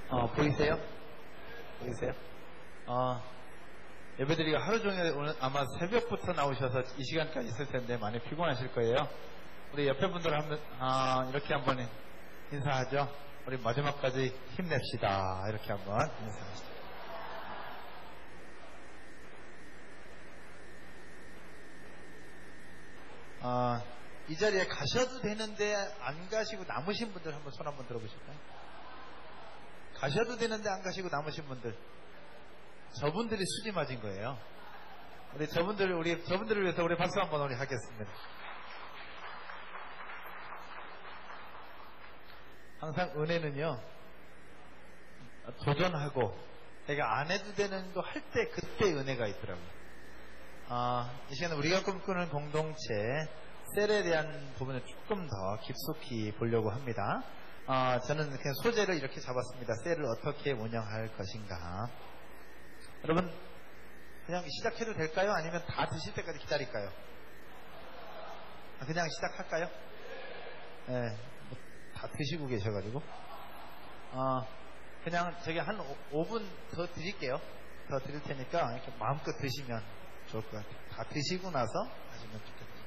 보이세요? 보이세요? 예배드리가 하루 종일 오늘 아마 새벽부터 나오셔서 이 시간까지 있을 텐데 많이 피곤하실 거예요. 우리 옆에 분들 이렇게 한번 인사하죠. 우리 마지막까지 힘냅시다. 이렇게 한번 인사하시죠. 이 자리에 가셔도 되는데 안 가시고 남으신 분들 한번 손 한번 들어보실까요? 가셔도 되는데 안 가시고 남으신 분들, 저분들이 수지 맞은 거예요. 우리 저분들을 위해서 우리 박수 한번 우리 하겠습니다. 항상 은혜는요, 도전하고 내가 안 해도 되는 거 할 때 그때 은혜가 있더라고요. 이 시간에 우리가 꿈꾸는 공동체 셀에 대한 부분을 조금 더 깊숙이 보려고 합니다. 저는 그냥 소재를 이렇게 잡았습니다. 셀을 어떻게 운영할 것인가. 여러분, 그냥 시작해도 될까요? 아니면 다 드실 때까지 기다릴까요? 그냥 시작할까요? 네, 다 드시고 계셔가지고. 그냥 저기 한 5분 더 드릴게요. 더 드릴 테니까 이렇게 마음껏 드시면 좋을 것 같아요. 다 드시고 나서 하시면 좋겠습니다.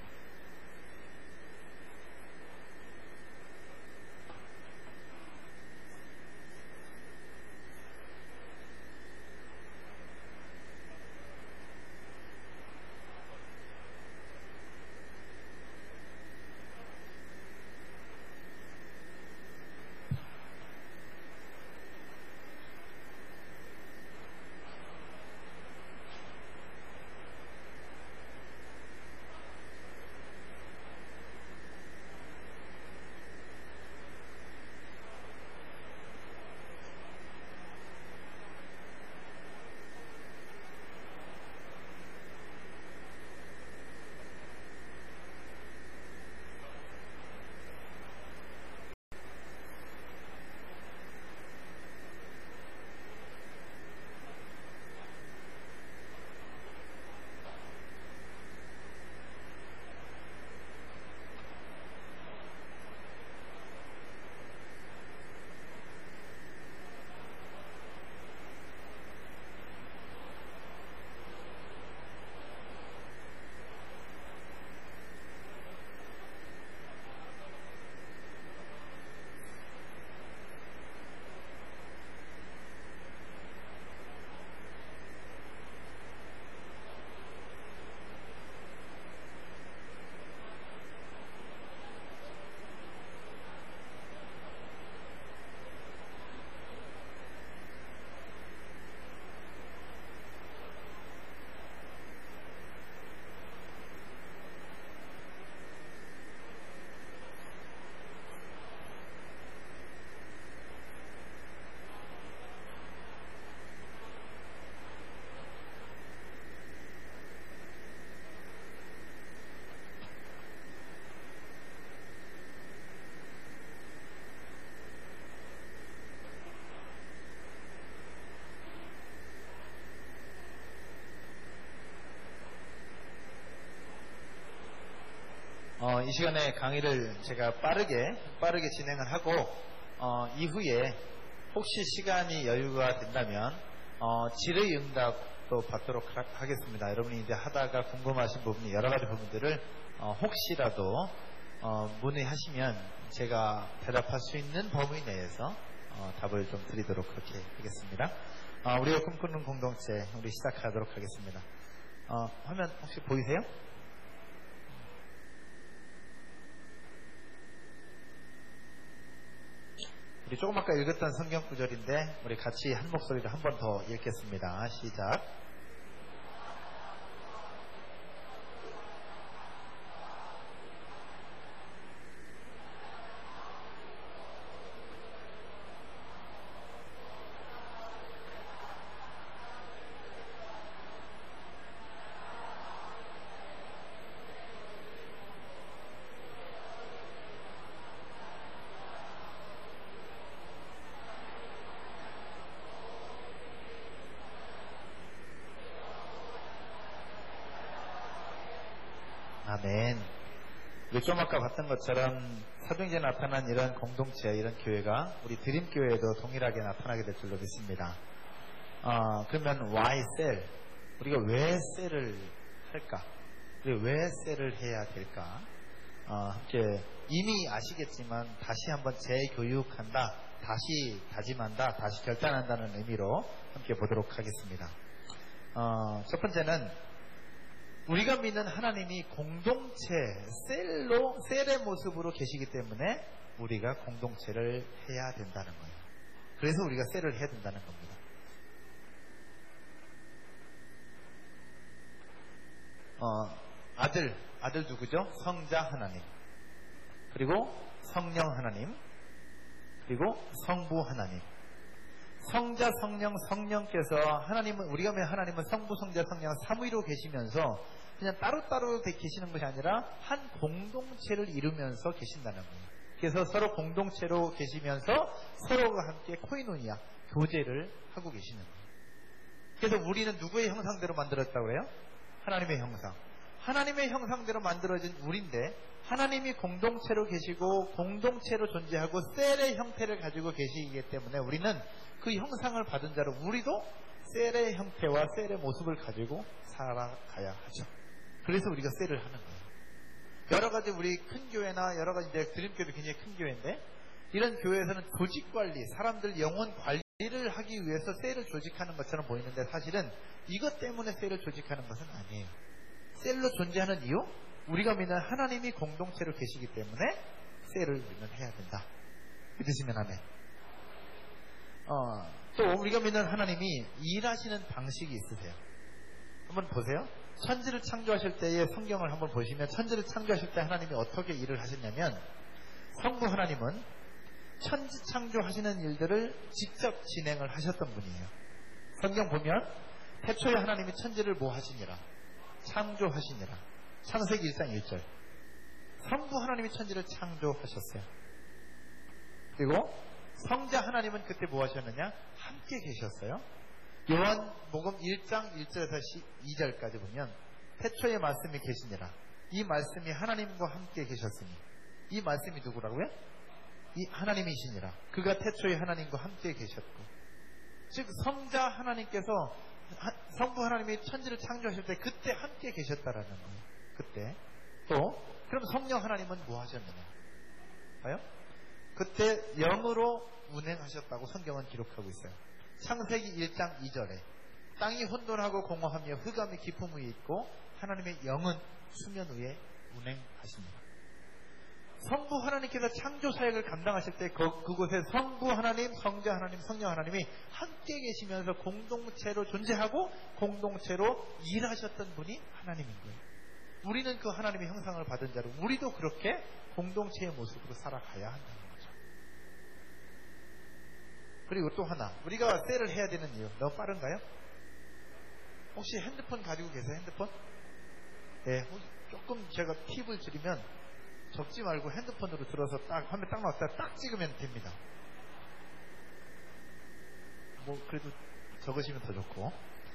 이 시간에 강의를 제가 빠르게 진행을 하고, 이후에 혹시 시간이 여유가 된다면, 질의응답도 받도록 하겠습니다. 여러분이 이제 하다가 궁금하신 부분이 여러 가지 부분들을, 혹시라도, 문의하시면 제가 대답할 수 있는 범위 내에서, 답을 좀 드리도록 그렇게 하겠습니다. 우리가 꿈꾸는 공동체, 우리 시작하도록 하겠습니다. 화면 혹시 보이세요? 우리 조금 아까 읽었던 성경 구절인데 우리 같이 한 목소리로 한 번 더 읽겠습니다. 시작. 좀 아까 봤던 것처럼 사도행전에 나타난 이런 공동체, 이런 교회가 우리 드림교회에도 동일하게 나타나게 될 줄로 믿습니다. 그러면 why cell? 우리가 왜 셀을 할까? 우리가 왜 셀을 해야 될까? 이미 아시겠지만 다시 한번 재교육한다, 다시 다짐한다, 다시 결단한다는 의미로 함께 보도록 하겠습니다. 첫 번째는 우리가 믿는 하나님이 공동체, 셀의 모습으로 계시기 때문에 우리가 공동체를 해야 된다는 거예요. 그래서 우리가 셀을 해야 된다는 겁니다. 아들 누구죠? 성자 하나님, 그리고 성령 하나님, 그리고 성부 하나님. 성자, 성령, 성령께서 우리가 믿는 하나님은 성부, 성자, 성령 삼위로 계시면서 그냥 따로따로 계시는 것이 아니라 한 공동체를 이루면서 계신다는 거예요. 그래서 서로 공동체로 계시면서 서로가 함께 코이노니아, 교제를 하고 계시는 거예요. 그래서 우리는 누구의 형상대로 만들었다고 해요? 하나님의 형상. 하나님의 형상대로 만들어진 우리인데 하나님이 공동체로 계시고 공동체로 존재하고 셀의 형태를 가지고 계시기 때문에 우리는 그 형상을 받은 자로 우리도 셀의 형태와 셀의 모습을 가지고 살아가야 하죠. 그래서 우리가 셀을 하는 거예요. 여러 가지 우리 큰 교회나 여러 가지 이제 드림교회도 굉장히 큰 교회인데 이런 교회에서는 조직 관리, 사람들 영혼 관리를 하기 위해서 셀을 조직하는 것처럼 보이는데 사실은 이것 때문에 셀을 조직하는 것은 아니에요. 셀로 존재하는 이유? 우리가 믿는 하나님이 공동체로 계시기 때문에 셀을 우리는 해야 된다. 믿으시면 아멘. 또 우리가 믿는 하나님이 일하시는 방식이 있으세요. 한번 보세요. 천지를 창조하실 때의 성경을 한번 보시면 천지를 창조하실 때 하나님이 어떻게 일을 하셨냐면 성부 하나님은 천지 창조하시는 일들을 직접 진행을 하셨던 분이에요. 성경 보면 태초에 하나님이 천지를 뭐 하시니라? 창조하시니라. 창세기 1장 1절. 성부 하나님이 천지를 창조하셨어요. 그리고 성자 하나님은 그때 뭐 하셨느냐? 함께 계셨어요. 요한복음 1장 1절에서 2절까지 보면 태초에 말씀이 계시니라. 이 말씀이 하나님과 함께 계셨으니 이 말씀이 누구라고요? 이 하나님이시니라. 그가 태초에 하나님과 함께 계셨고, 즉 성자 하나님께서 성부 하나님이 천지를 창조하실 때 그때 함께 계셨다라는 거예요. 그때. 또 그럼 성령 하나님은 뭐 하셨느냐? 봐요. 그때 영으로 운행하셨다고 성경은 기록하고 있어요. 창세기 1장 2절에 땅이 혼돈하고 공허하며 흑암이 깊음 위에 있고 하나님의 영은 수면 위에 운행하십니다. 성부 하나님께서 창조 사역을 감당하실 때 그곳에 성부 하나님, 성자 하나님, 성령 하나님이 함께 계시면서 공동체로 존재하고 공동체로 일하셨던 분이 하나님인 거예요. 우리는 그 하나님의 형상을 받은 자로 우리도 그렇게 공동체의 모습으로 살아가야 한다는 거죠. 그리고 또 하나, 우리가 셀을 해야 되는 이유, 너무 빠른가요? 혹시 핸드폰 가지고 계세요? 핸드폰? 네, 조금 제가 팁을 드리면 적지 말고 핸드폰으로 들어서 딱 화면 딱 나왔다 딱 찍으면 됩니다. 뭐 그래도 적으시면 더 좋고,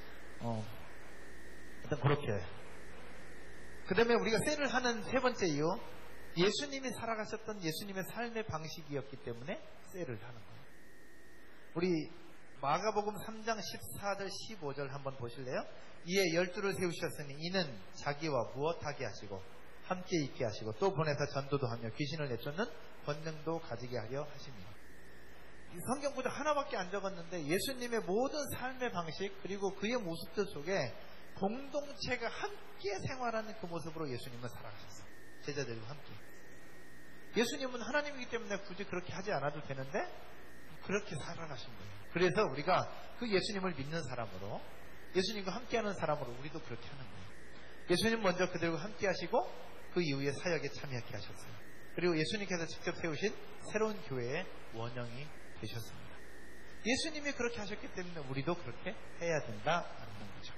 일단 그렇게. 그 다음에 우리가 셀을 하는 세 번째 이유, 예수님이 살아가셨던 예수님의 삶의 방식이었기 때문에 셀을 하는 거예요. 우리 마가복음 3장 14절 15절 한번 보실래요? 이에 12를 세우셨으니 이는 자기와 무엇하게 하시고 함께 있게 하시고 또 보내서 전도도 하며 귀신을 내쫓는 권능도 가지게 하려 하십니다. 이 성경 구절 하나밖에 안 적었는데 예수님의 모든 삶의 방식 그리고 그의 모습들 속에 공동체가 함께 생활하는 그 모습으로 예수님은 살아가셨어요. 제자들과 함께. 예수님은 하나님이기 때문에 굳이 그렇게 하지 않아도 되는데 그렇게 살아가신 거예요. 그래서 우리가 그 예수님을 믿는 사람으로, 예수님과 함께하는 사람으로 우리도 그렇게 하는 거예요. 예수님 먼저 그들과 함께 하시고 그 이후에 사역에 참여하게 하셨어요. 그리고 예수님께서 직접 세우신 새로운 교회의 원형이 되셨습니다. 예수님이 그렇게 하셨기 때문에 우리도 그렇게 해야 된다는 거죠.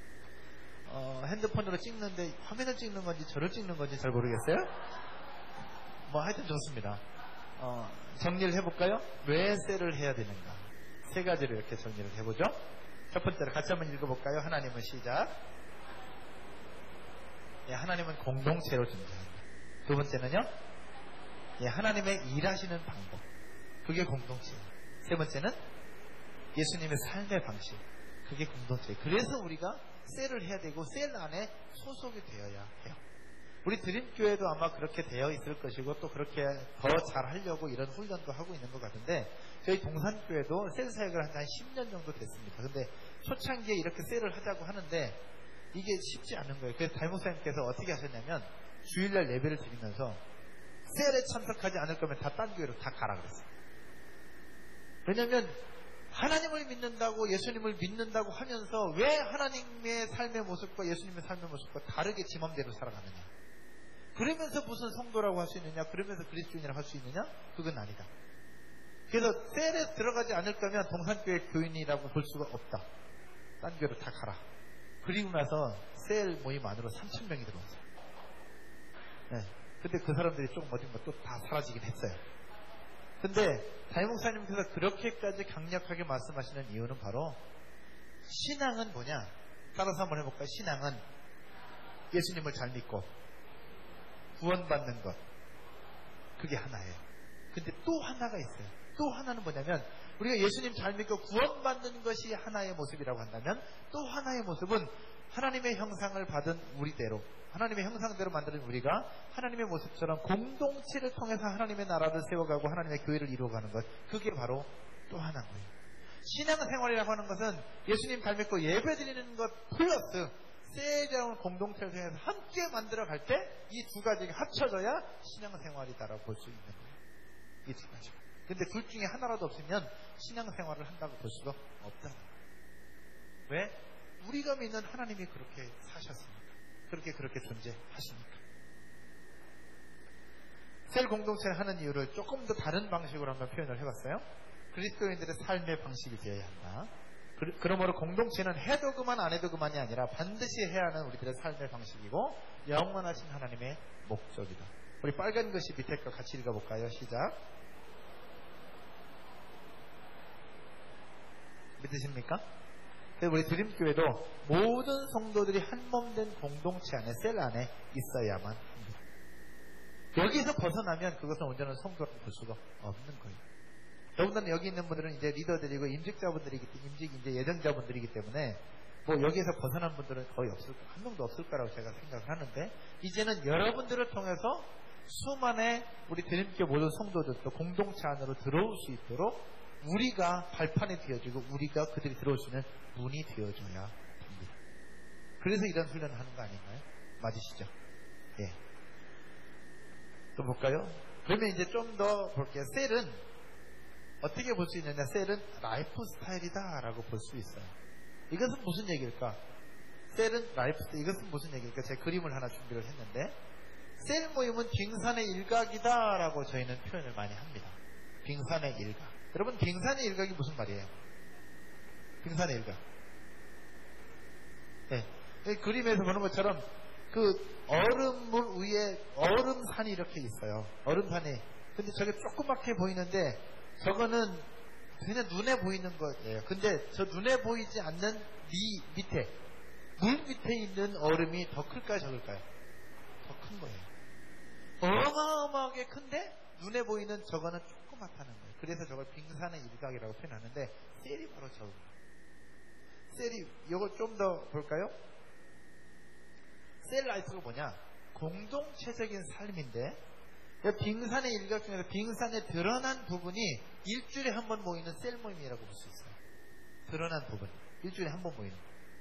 핸드폰으로 찍는데 화면을 찍는 건지 저를 찍는 건지 잘 모르겠어요. 뭐 하여튼 좋습니다. 정리를 해볼까요? 왜 셀을 해야 되는가? 세 가지를 이렇게 정리를 해보죠. 첫 번째로 같이 한번 읽어볼까요? 하나님은 시작. 하나님은 공동체로 존재합니다. 두 번째는요, 하나님의 일하시는 방법. 그게 공동체예요. 세 번째는 예수님의 삶의 방식. 그게 공동체예요. 그래서 우리가 셀을 해야 되고 셀 안에 소속이 되어야 해요. 우리 드림교회도 아마 그렇게 되어 있을 것이고 또 그렇게 더 잘하려고 이런 훈련도 하고 있는 것 같은데, 저희 동산교회도 셀 사역을 한 10년 정도 됐습니다. 근데 초창기에 이렇게 셀을 하자고 하는데 이게 쉽지 않은 거예요. 그래서 달목사님께서 어떻게 하셨냐면 주일날 예배를 드리면서 셀에 참석하지 않을 거면 다 딴 교회로 다 가라 그랬어요. 왜냐하면 하나님을 믿는다고 예수님을 믿는다고 하면서 왜 하나님의 삶의 모습과 예수님의 삶의 모습과 다르게 지 맘대로 살아가느냐, 그러면서 무슨 성도라고 할 수 있느냐, 그러면서 그리스도인이라고 할 수 있느냐, 그건 아니다. 그래서 셀에 들어가지 않을 거면 동산교회 교인이라고 볼 수가 없다. 딴 교회로 다 가라. 그리고 나서 셀 모임 안으로 3,000명이 들어왔어요. 근데 그 사람들이 조금 어딘가 또 다 사라지긴 했어요. 근데 담임목사님께서 그렇게까지 강력하게 말씀하시는 이유는 바로, 신앙은 뭐냐? 따라서 한번 해볼까요? 신앙은 예수님을 잘 믿고 구원받는 것, 그게 하나예요. 근데 또 하나가 있어요. 또 하나는 뭐냐면, 우리가 예수님 잘 믿고 구원받는 것이 하나의 모습이라고 한다면, 또 하나의 모습은 하나님의 형상을 받은 우리대로, 하나님의 형상대로 만드는 우리가 하나님의 모습처럼 공동체를 통해서 하나님의 나라를 세워가고 하나님의 교회를 이루어가는 것, 그게 바로 또 하나인 거예요. 신앙생활이라고 하는 것은 예수님 잘 믿고 예배드리는 것 플러스 셀이라는 공동체를 통해서 함께 만들어갈 때 이 두 가지가 합쳐져야 신앙생활이다라고 볼 수 있는 거예요. 이 두 가지가. 근데 둘 중에 하나라도 없으면 신앙생활을 한다고 볼 수가 없다는 거예요. 왜? 우리가 믿는 하나님이 그렇게 사셨으니까. 그렇게 존재하시니까. 셀 공동체를 하는 이유를 조금 더 다른 방식으로 한번 표현을 해봤어요. 그리스도인들의 삶의 방식이 되어야 한다. 그러므로 공동체는 해도 그만 안 해도 그만이 아니라 반드시 해야 하는 우리들의 삶의 방식이고 영원하신 하나님의 목적이다. 우리 빨간 글씨 밑에 거 같이 읽어볼까요? 시작. 믿으십니까? 우리 드림교회도 모든 성도들이 한몸된 공동체 안에, 셀 안에 있어야만 합니다. 여기서 벗어나면 그것은 온전한 성도라고 볼 수가 없는 거예요. 더군다나 여기 있는 분들은 이제 리더들이고 이제 예정자분들이기 때문에 뭐 여기에서 벗어난 분들은 거의 한 명도 없을 거라고 제가 생각을 하는데, 이제는 여러분들을 통해서 수많은 우리 드림교회 모든 성도들도 공동체 안으로 들어올 수 있도록 우리가 발판이 되어지고 우리가 그들이 들어올 수 있는 문이 되어줘야 합니다. 그래서 이런 훈련을 하는 거 아닌가요? 맞으시죠? 예. 또 볼까요? 그러면 이제 좀 더 볼게요. 셀은 어떻게 볼 수 있느냐? 셀은 라이프 스타일이다 라고 볼 수 있어요. 이것은 무슨 얘기일까? 셀은 라이프 스타일, 이것은 무슨 얘기일까? 제가 그림을 하나 준비를 했는데, 셀 모임은 빙산의 일각이다 라고 저희는 표현을 많이 합니다. 빙산의 일각. 여러분, 빙산의 일각이 무슨 말이에요? 빙산의 일각. 네. 그림에서 보는 것처럼 그 얼음물 위에 얼음산이 이렇게 있어요. 얼음산이. 근데 저게 조그맣게 보이는데 저거는 그냥 눈에 보이는 거예요. 근데 저 눈에 보이지 않는 밑에, 물 밑에 있는 얼음이 더 클까요, 적을까요? 더 큰 거예요. 어마어마하게 큰데 눈에 보이는 저거는 조그맣다는 거예요. 그래서 저걸 빙산의 일각이라고 표현하는데, 셀이 바로 저거예요. 셀이, 이걸 좀 더 볼까요? 셀 라이프가 뭐냐? 공동체적인 삶인데, 빙산의 일각 중에서 빙산에 드러난 부분이 일주일에 한 번 모이는 셀 모임이라고 볼 수 있어요. 드러난 부분. 일주일에 한 번 모이는.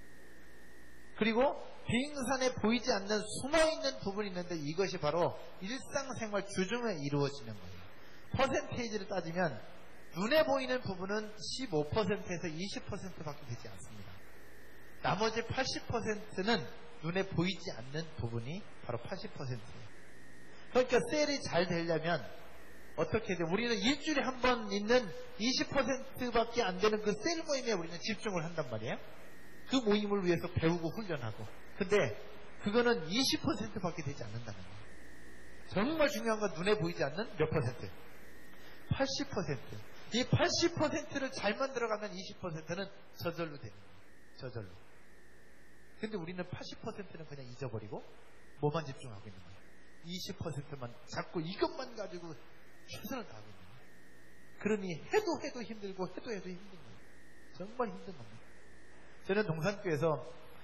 그리고 빙산에 보이지 않는 숨어있는 부분이 있는데, 이것이 바로 일상생활 주중에 이루어지는 거예요. 퍼센테이지를 따지면 눈에 보이는 부분은 15%에서 20%밖에 되지 않습니다. 나머지 80%는 눈에 보이지 않는 부분이 바로 80%예요. 그러니까 셀이 잘 되려면 어떻게 해야 돼요? 우리는 일주일에 한 번 있는 20%밖에 안 되는 그 셀 모임에 우리는 집중을 한단 말이에요. 그 모임을 위해서 배우고 훈련하고. 근데 그거는 20%밖에 되지 않는다는 거예요. 정말 중요한 건 눈에 보이지 않는 몇 퍼센트? 80%. 이 80%를 잘 만들어가면 20%는 저절로 되는 거예요. 저절로. 근데 우리는 80%는 그냥 잊어버리고 뭐만 집중하고 있는 거예요? 20%만 잡고 이것만 가지고 최선을 다하고 있는 거예요. 그러니 해도 힘들고 해도 힘든 거예요. 정말 힘든 겁니다. 저는 동산교에서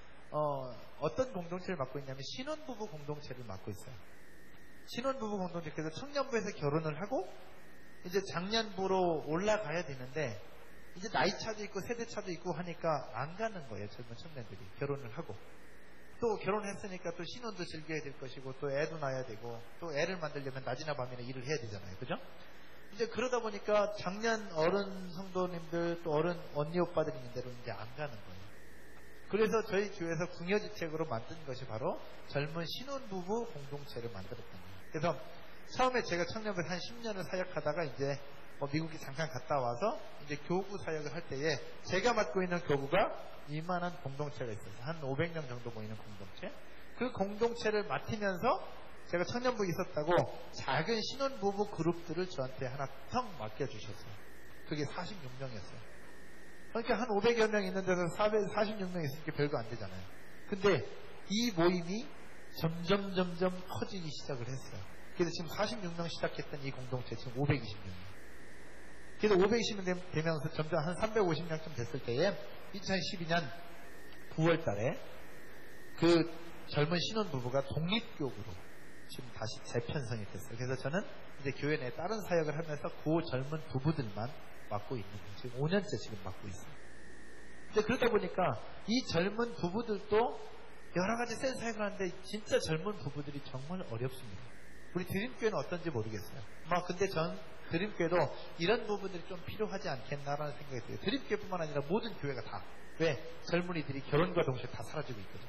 어떤 공동체를 맡고 있냐면 신혼부부 공동체를 맡고 있어요. 신혼부부 공동체에서 청년부에서 결혼을 하고 이제 장년부로 올라가야 되는데 이제 나이 차도 있고 세대 차도 있고 하니까 안 가는 거예요. 젊은 청년들이 결혼을 하고 또 결혼했으니까 또 신혼도 즐겨야 될 것이고 또 애도 낳아야 되고 또 애를 만들려면 낮이나 밤이나 일을 해야 되잖아요. 그죠? 이제 그러다 보니까 작년 어른 성도님들 또 어른 언니 오빠들이 있는 대로 이제 안 가는 거예요. 그래서 저희 교회에서 궁여지책으로 만든 것이 바로 젊은 신혼부부 공동체를 만들었던 거예요. 그래서 처음에 제가 청년부에서 한 10년을 사역하다가 이제 미국에 잠깐 갔다 와서 이제 교구 사역을 할 때에 제가 맡고 있는 교구가 이만한 공동체가 있어요. 한 500명 정도 모이는 공동체. 그 공동체를 맡으면서 제가 청년부에 있었다고 작은 신혼부부 그룹들을 저한테 하나 턱 맡겨주셨어요. 그게 46명이었어요. 그러니까 한 500여 명 있는 데서 46명 있으니까 별거 안 되잖아요. 근데 이 모임이 점점 커지기 시작을 했어요. 그래서 지금 46명 시작했던 이 공동체 지금 520명이에요. 그래서 520명 되면서 점점 한 350명쯤 됐을 때에 2012년 9월 달에 그 젊은 신혼부부가 독립교구로 지금 다시 재편성이 됐어요. 그래서 저는 이제 교회 내 다른 사역을 하면서 그 젊은 부부들만 맡고 있는 거예요. 지금 5년째 지금 맡고 있어요. 근데 그러다 보니까 이 젊은 부부들도 여러 가지 센 사역을 하는데 진짜 젊은 부부들이 정말 어렵습니다. 우리 드림교회는 어떤지 모르겠어요. 근데 전 드림교회도 이런 부분들이 좀 필요하지 않겠나라는 생각이 들어요. 드림교회뿐만 아니라 모든 교회가 다. 왜? 젊은이들이 결혼과 동시에 다 사라지고 있거든요.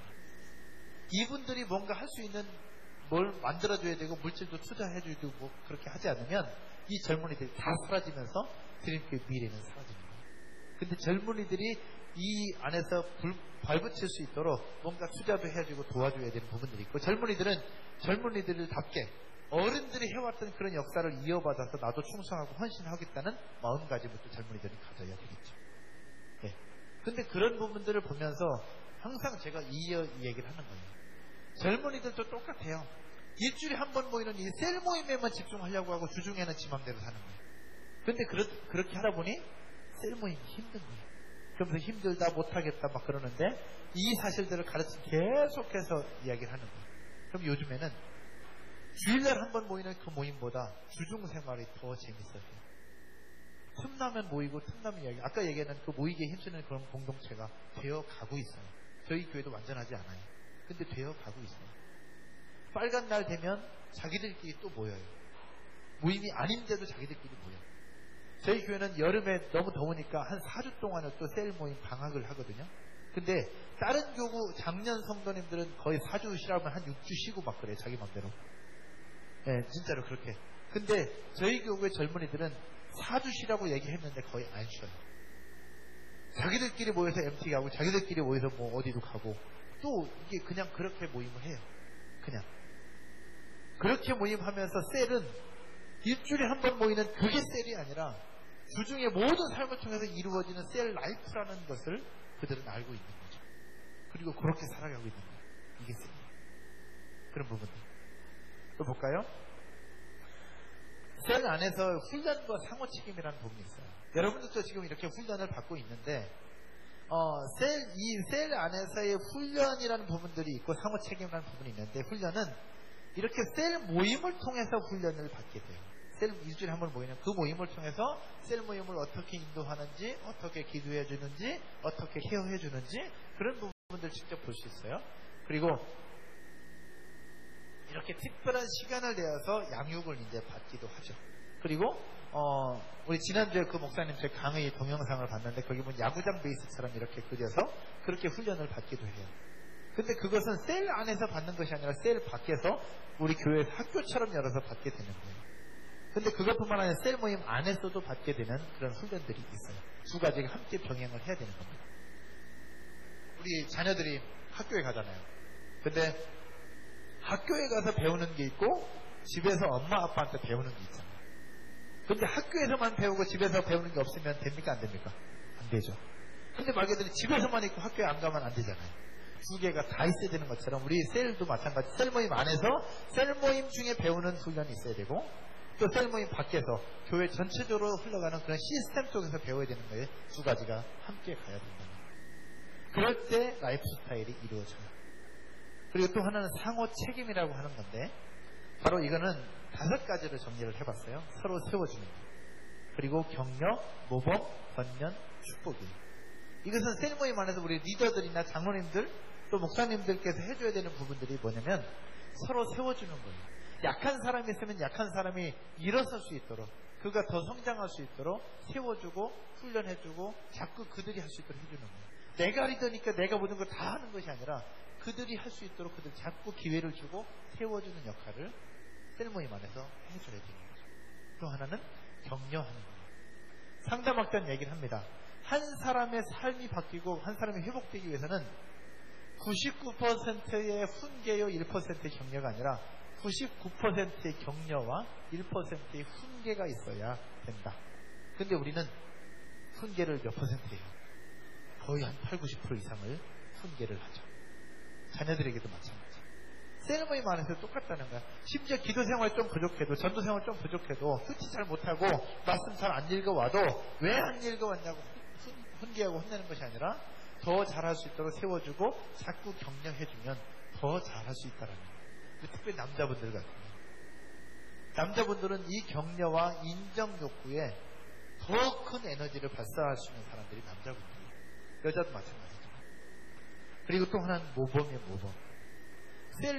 이분들이 뭔가 할 수 있는 뭘 만들어줘야 되고 물질도 투자해줘야 되고 그렇게 하지 않으면 이 젊은이들이 다 사라지면서 드림교회 미래는 사라집니다. 근데 젊은이들이 이 안에서 발붙일 수 있도록 뭔가 투자도 해주고 도와줘야 되는 부분들이 있고 젊은이들은 젊은이들답게 어른들이 해왔던 그런 역사를 이어받아서 나도 충성하고 헌신하겠다는 마음가짐부터 젊은이들이 가져야 되겠죠. 네. 근데 그런 부분들을 보면서 항상 제가 이 얘기를 하는 거예요. 젊은이들도 똑같아요. 일주일에 한 번 모이는 이 셀 모임에만 집중하려고 하고 주중에는 지 맘대로 사는 거예요. 근데 그렇게 하다 보니 셀 모임이 힘든 거예요. 그러면서 힘들다 못하겠다 막 그러는데 이 사실들을 계속해서 이야기를 하는 거예요. 그럼 요즘에는 주일날 한 번 모이는 그 모임보다 주중 생활이 더 재밌어요. 틈나면 모이고 틈나면 이야기. 아까 얘기하는 그 모이기에 힘쓰는 그런 공동체가 되어 가고 있어요. 저희 교회도 완전하지 않아요. 근데 되어 가고 있어요. 빨간 날 되면 자기들끼리 또 모여요. 모임이 아닌데도 자기들끼리 모여요. 저희 교회는 여름에 너무 더우니까 한 4주 동안을 또 셀 모임 방학을 하거든요. 근데 다른 교구 작년 성도님들은 거의 4주 쉬라면 한 6주 쉬고 막 그래요. 자기 맘대로. 네, 진짜로 그렇게. 근데 저희 교구의 젊은이들은 4주 쉬라고 얘기했는데 거의 안 쉬어요. 자기들끼리 모여서 MT 가고 자기들끼리 모여서 뭐 어디도 가고 또 이게 그냥 그렇게 모임을 해요. 그냥. 그렇게 모임하면서 셀은 일주일에 한 번 모이는 그게 셀이 아니라 주중에 모든 삶을 통해서 이루어지는 셀 라이프라는 것을 그들은 알고 있는 거죠. 그리고 그렇게 살아가고 있는 거예요. 이게 셀이에요. 그런 부분들. 또 볼까요? 셀 안에서 훈련과 상호 책임이라는 부분이 있어요. 여러분들도 지금 이렇게 훈련을 받고 있는데 이 셀 안에서의 훈련이라는 부분들이 있고 상호 책임이라는 부분이 있는데 훈련은 이렇게 셀 모임을 통해서 훈련을 받게 돼요. 셀 일주일에 한 번 모이는 그 모임을 통해서 셀 모임을 어떻게 인도하는지, 어떻게 기도해 주는지, 어떻게 케어해 주는지 그런 부분들 직접 볼 수 있어요. 그리고 이렇게 특별한 시간을 내어서 양육을 이제 받기도 하죠. 그리고 우리 지난주에 그 목사님 제 강의 동영상을 봤는데 거기 보면 야구장 베이스처럼 이렇게 그려서 그렇게 훈련을 받기도 해요. 근데 그것은 셀 안에서 받는 것이 아니라 셀 밖에서 우리 교회 학교처럼 열어서 받게 되는 거예요. 근데 그것뿐만 아니라 셀 모임 안에서도 받게 되는 그런 훈련들이 있어요. 두 가지가 함께 병행을 해야 되는 겁니다. 우리 자녀들이 학교에 가잖아요. 근데 학교에 가서 배우는 게 있고 집에서 엄마 아빠한테 배우는 게 있잖아요. 근데 학교에서만 배우고 집에서 배우는 게 없으면 됩니까 안 됩니까? 안 되죠. 근데 말 그대로 집에서만 있고 학교에 안 가면 안 되잖아요. 두 개가 다 있어야 되는 것처럼 우리 셀도 마찬가지. 셀 모임 안에서 셀 모임 중에 배우는 훈련이 있어야 되고 또 셀 모임 밖에서 교회 전체적으로 흘러가는 그런 시스템 속에서 배워야 되는 거예요. 두 가지가 함께 가야 된다. 그럴 때 라이프 스타일이 이루어져요. 그리고 또 하나는 상호 책임이라고 하는 건데 바로 이거는 5가지로 정리를 해봤어요. 서로 세워주는 거. 그리고 격려, 모범, 권면, 축복이에요. 이것은 셀 모임 안에서 우리 리더들이나 장로님들 또 목사님들께서 해줘야 되는 부분들이 뭐냐면 서로 세워주는 거예요. 약한 사람이 있으면 약한 사람이 일어설 수 있도록 그가 더 성장할 수 있도록 세워주고 훈련해주고 자꾸 그들이 할 수 있도록 해주는 거예요. 내가 리더니까 내가 모든 걸 다 하는 것이 아니라 그들이 할 수 있도록 그들 자꾸 기회를 주고 세워주는 역할을 셀 모임 안에서 해줘야 되는 거죠. 또 하나는 격려하는 거예요. 상담학자는 얘기를 합니다. 한 사람의 삶이 바뀌고 한 사람이 회복되기 위해서는 99%의 훈계요 1%의 격려가 아니라 99%의 격려와 1%의 훈계가 있어야 된다. 근데 우리는 훈계를 몇 %예요? 거의 한 8, 90% 이상을 훈계를 하죠. 자녀들에게도 마찬가지. 셀모임 안에서 똑같다는 거야. 심지어 기도 생활 좀 부족해도 전도 생활 좀 부족해도 수치 잘 못하고 말씀 잘 안 읽어와도 왜 안 읽어왔냐고 훈계하고 혼내는 것이 아니라 더 잘할 수 있도록 세워주고 자꾸 격려해주면 더 잘할 수 있다는 거예요. 특별히 남자분들 같은 경우. 남자분들은 이 격려와 인정 욕구에 더 큰 에너지를 발산할 수 있는 사람들이 남자분들이에요. 여자도 마찬가지죠. 그리고 또 하나는 모범이에요. 모범. 셀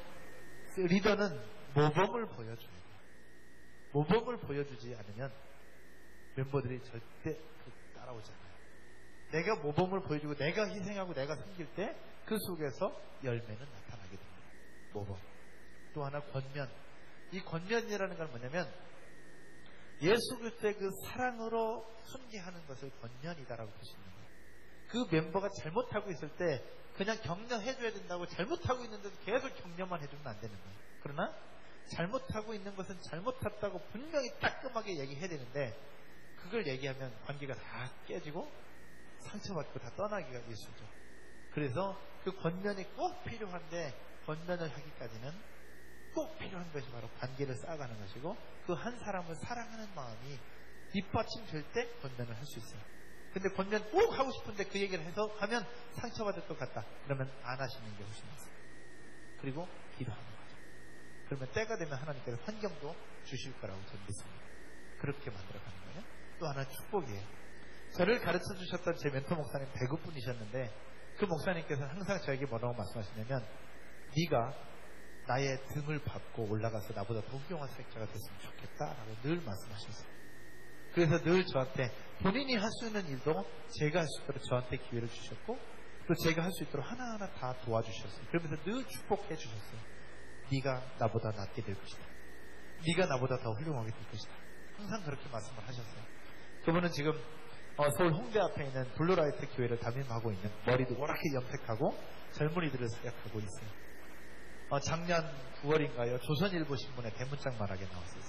리더는 모범을 보여줘야 돼요. 모범을 보여주지 않으면 멤버들이 절대 따라오지 않아요. 내가 모범을 보여주고 내가 희생하고 내가 섬길 때 그 속에서 열매는 나타나게 됩니다. 모범. 또 하나 권면. 이 권면이라는 건 뭐냐면 예수 그리스도의 그 사랑으로 훈계하는 것을 권면이다라고 볼 수 있는 거예요. 그 멤버가 잘못하고 있을 때 그냥 격려해줘야 된다고 잘못하고 있는데도 계속 격려만 해주면 안 되는 거예요. 그러나 잘못하고 있는 것은 잘못했다고 분명히 따끔하게 얘기해야 되는데 그걸 얘기하면 관계가 다 깨지고 상처받고 다 떠나기가 일쑤죠. 그래서 그 권면이 꼭 필요한데 권면을 하기까지는 꼭 필요한 것이 바로 관계를 쌓아가는 것이고 그 한 사람을 사랑하는 마음이 뒷받침될 때 권면을 할 수 있어요. 근데 권면 꼭 하고 싶은데 그 얘기를 해서 하면 상처받을 것 같다. 그러면 안 하시는 게 훨씬 낫습니다. 그리고 기도하는 거죠. 그러면 때가 되면 하나님께서 환경도 주실 거라고 저는 믿습니다. 그렇게 만들어가는 거예요. 또 하나 축복이에요. 저를 가르쳐 주셨던 제 멘토 목사님 배구분이셨는데 그 목사님께서는 항상 저에게 뭐라고 말씀하시냐면 네가 나의 등을 밟고 올라가서 나보다 더 훌륭한 사역자가 됐으면 좋겠다라고 늘 말씀하셨어요. 그래서 늘 저한테 본인이 할 수 있는 일도 제가 할 수 있도록 저한테 기회를 주셨고 또 제가 할 수 있도록 하나하나 다 도와주셨어요. 그러면서 늘 축복해 주셨어요. 네가 나보다 낫게 될 것이다. 네가 나보다 더 훌륭하게 될 것이다. 항상 그렇게 말씀을 하셨어요. 그분은 지금 서울 홍대 앞에 있는 블루라이트 교회를 담임하고 있는 머리도 노랗게 염색하고 젊은이들을 사역하고 있어요. 작년 9월인가요? 조선일보 신문에 대문짝만하게 나왔어요.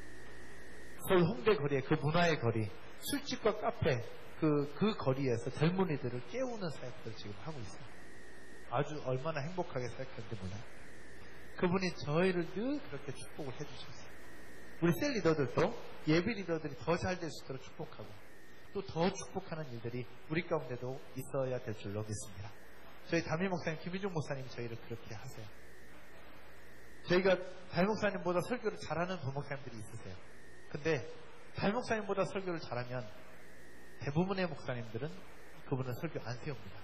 서울 홍대 거리에 그 문화의 거리, 술집과 카페 그 거리에서 젊은이들을 깨우는 사역들을 지금 하고 있어요. 아주 얼마나 행복하게 사역하는지 몰라요. 그분이 저희를 늘 그렇게 축복을 해주셨어요. 우리 셀 리더들도 예비 리더들이 더 잘 될 수 있도록 축복하고 또 더 축복하는 일들이 우리 가운데도 있어야 될 줄로 믿습니다. 저희 담임 목사님 김희중 목사님이 저희를 그렇게 하세요. 저희가 담임 목사님보다 설교를 잘하는 부목사님들이 있으세요. 근데 담임 목사님보다 설교를 잘하면 대부분의 목사님들은 그분은 설교 안 세웁니다.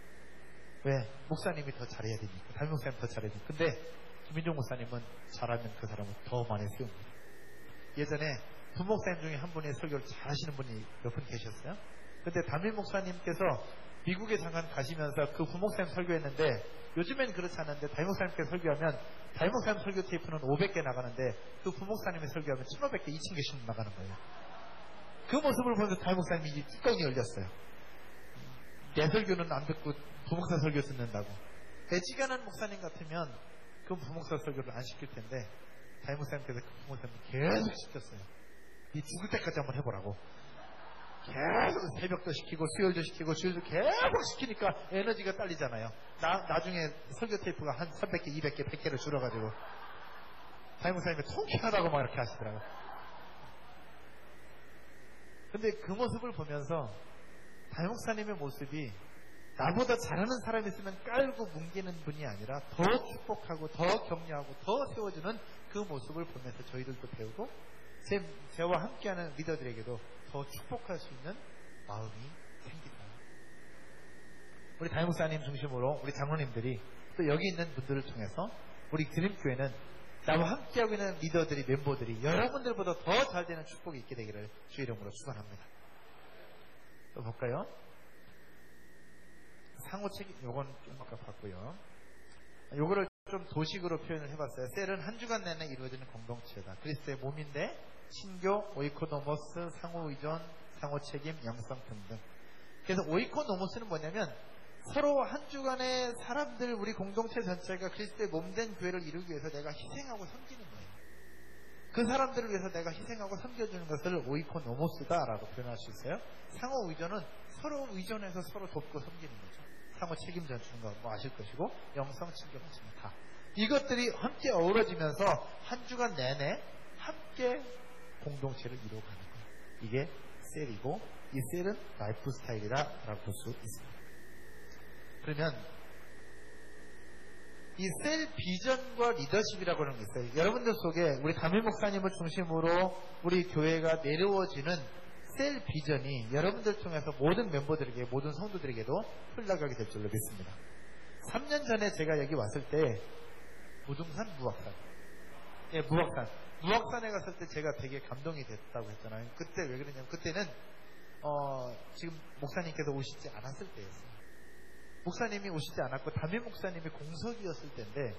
왜? 목사님이 더 잘해야 되니까. 담임 목사님 더 잘해야 되니까. 근데 김민종 목사님은 잘하면 그 사람을 더 많이 세웁니다. 예전에 부목사님 중에 한 분이 설교를 잘하시는 분이 몇 분 계셨어요. 근데 담임 목사님께서 미국에 잠깐 가시면서 그 부목사님 설교했는데 요즘엔 그렇지 않은데 담임 목사님께서 설교하면 담임 목사님 설교 테이프는 500개 나가는데 그 부목사님이 설교하면 1500개, 2000개씩 나가는 거예요. 그 모습을 보면서 담임 목사님이 뚜껑이 열렸어요. 내 설교는 안 듣고 부목사 설교 듣는다고. 애지간한 목사님 같으면 그 부목사 설교를 안 시킬 텐데 담임 목사님께서 그 부목사님 계속 시켰어요. 네 죽을 때까지 한번 해보라고. 계속 새벽도 시키고 수요일도 시키고 주일도 계속 시키니까 에너지가 딸리잖아요. 나중에 설교 테이프가 한 300개, 200개, 100개를 줄어가지고 담임목사님이 통쾌하다고 막 이렇게 하시더라고요. 근데 그 모습을 보면서 담임목사님의 모습이 나보다 잘하는 사람이 있으면 깔고 뭉개는 분이 아니라 더 축복하고 더 격려하고 더 세워주는 그 모습을 보면서 저희들도 배우고 저와 함께하는 리더들에게도 더 축복할 수 있는 마음이 생기다. 우리 담임목사님 중심으로 우리 장로님들이 또 여기 있는 분들을 통해서 우리 드림교회는 나와 함께하고 있는 리더들이 멤버들이 여러분들보다 더 잘 되는 축복이 있게 되기를 주의 이름으로 축원합니다. 또 볼까요? 상호 책임, 요건 좀 아까 봤고요. 요거를 좀 도식으로 표현을 해봤어요. 셀은 한 주간 내내 이루어지는 공동체다. 그리스도의 몸인데 신교, 오이코노모스, 상호의존, 상호책임, 영성 등등. 그래서 오이코노모스는 뭐냐면 서로 한 주간의 사람들, 우리 공동체 전체가 그리스도의 몸된 교회를 이루기 위해서 내가 희생하고 섬기는 거예요. 그 사람들을 위해서 내가 희생하고 섬겨주는 것을 오이코노모스다라고 표현할 수 있어요. 상호의존은 서로 의존해서 서로 돕고 섬기는 거죠. 상호 책임져 주는 거 뭐 아실 것이고, 영성 챙겨주는 다. 이것들이 함께 어우러지면서 한 주간 내내 함께 공동체를 이루어가는 거예요. 이게 셀이고, 이 셀은 라이프 스타일이다라고 볼 수 있습니다. 그러면 이 셀 비전과 리더십이라고 하는 게 있어요. 여러분들 속에 우리 담임 목사님을 중심으로 우리 교회가 내려워지는 셀 비전이 여러분들 통해서 모든 멤버들에게, 모든 성도들에게도 흘러가게 될 줄로 믿습니다. 3년 전에 제가 여기 왔을 때 부동산 무학산, 예, 무학산에 갔을 때 제가 되게 감동이 됐다고 했잖아요. 그때 왜 그러냐면 그때는 지금 목사님께서 오시지 않았을 때였어요. 목사님이 오시지 않았고 담임 목사님이 공석이었을 때인데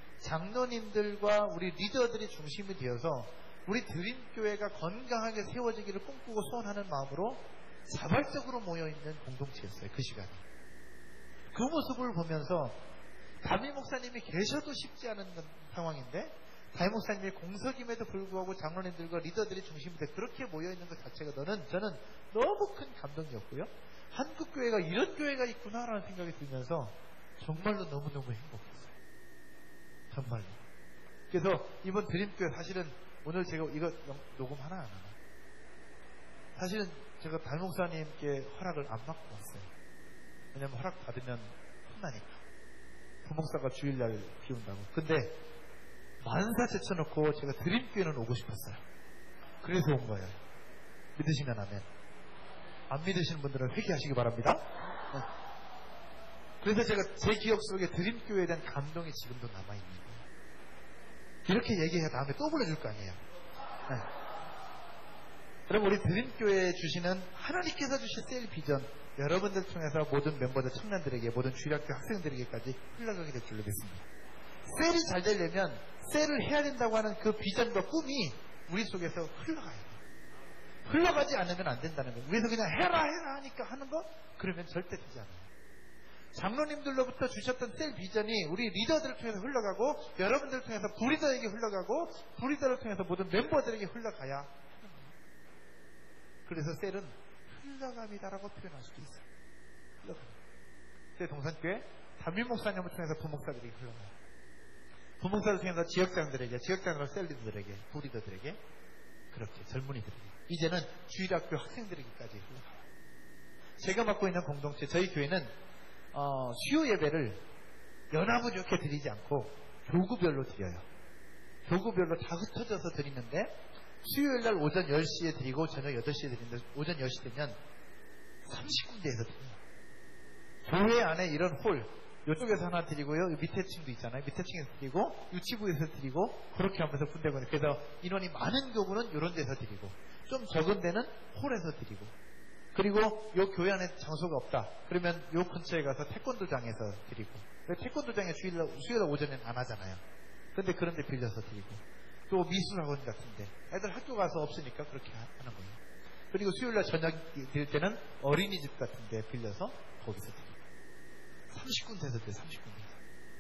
장로님들과 우리 리더들이 중심이 되어서 우리 드림교회가 건강하게 세워지기를 꿈꾸고 소원하는 마음으로 자발적으로 모여있는 공동체였어요. 그 시간에. 그 모습을 보면서 담임 목사님이 계셔도 쉽지 않은 상황인데 담임 목사님이 공석임에도 불구하고 장로님들과 리더들이 중심이 돼 그렇게 모여있는 것 자체가 저는 너무 큰 감동이었고요. 한국교회가 이런 교회가 있구나라는 생각이 들면서 정말로 너무너무 행복했어요. 정말로. 그래서 이번 드림교회 사실은 오늘 제가 이거 녹음 하나 안 하나. 사실은 제가 담임 목사님께 허락을 안 받고 왔어요. 왜냐면 허락 받으면 혼나니까. 부목사가 주일날 비운다고. 근데 만사 제쳐놓고 제가 드림교회는 오고 싶었어요. 그래서 온 거예요. 믿으시면 아멘. 안 믿으시는 분들은 회개하시기 바랍니다. 네. 그래서 제가 제 기억 속에 드림교회에 대한 감동이 지금도 남아있는 거예요. 이렇게 얘기해야 다음에 또 불러줄 거 아니에요. 네. 여러분 우리 드림교회에 주시는 하나님께서 주신 셀 비전 여러분들 통해서 모든 멤버들 청년들에게 모든 주일학교 학생들에게까지 흘러가게 될 줄로 믿습니다. 셀이 잘 되려면 셀을 해야 된다고 하는 그 비전과 꿈이 우리 속에서 흘러가야 돼요. 흘러가지 않으면 안 된다는 거예요. 그래서 그냥 해라 하니까 하는 거? 그러면 절대 되지 않아요. 장로님들로부터 주셨던 셀 비전이 우리 리더들을 통해서 흘러가고 여러분들을 통해서 부리더에게 흘러가고 부리더를 통해서 모든 멤버들에게 흘러가야 하는 거예요. 그래서 셀은 흘러감이다라고 표현할 수도 있어요. 흘러갑니다. 제 동산교회 담임 목사님을 통해서 부목사들에게 흘러가요. 부목사를 통해서 지역장들에게, 지역장으로 셀 리더들에게, 부리더들에게, 그렇게 젊은이들에게, 이제는 주일학교 학생들에게까지 흘러가요. 제가 맡고 있는 공동체, 저희 교회는 수요 예배를 연화부좋게 드리지 않고 교구별로 드려요. 교구별로 다 흩어져서 드리는데 수요일날 오전 10시에 드리고 저녁 8시에 드리는데 오전 10시 되면 30군데에서 드려요. 교회 안에 이런 홀 이쪽에서 하나 드리고요. 밑에 층도 있잖아요. 밑에 층에서 드리고 유치부에서 드리고 그렇게 하면서 군데군데 그래서 인원이 많은 교구는 이런 데서 드리고 좀 적은 데는 홀에서 드리고 그리고 요 교회 안에 장소가 없다. 그러면 요 근처에 가서 태권도장에서 드리고 태권도장에 수요일 오전에는 안 하잖아요. 근데 그런 데 빌려서 드리고 또 미술학원 같은데 애들 학교 가서 없으니까 그렇게 하는 거예요. 그리고 수요일날 저녁 드릴 때는 어린이집 같은데 빌려서 거기서 드리고 30군데에서 드려요. 30군데에서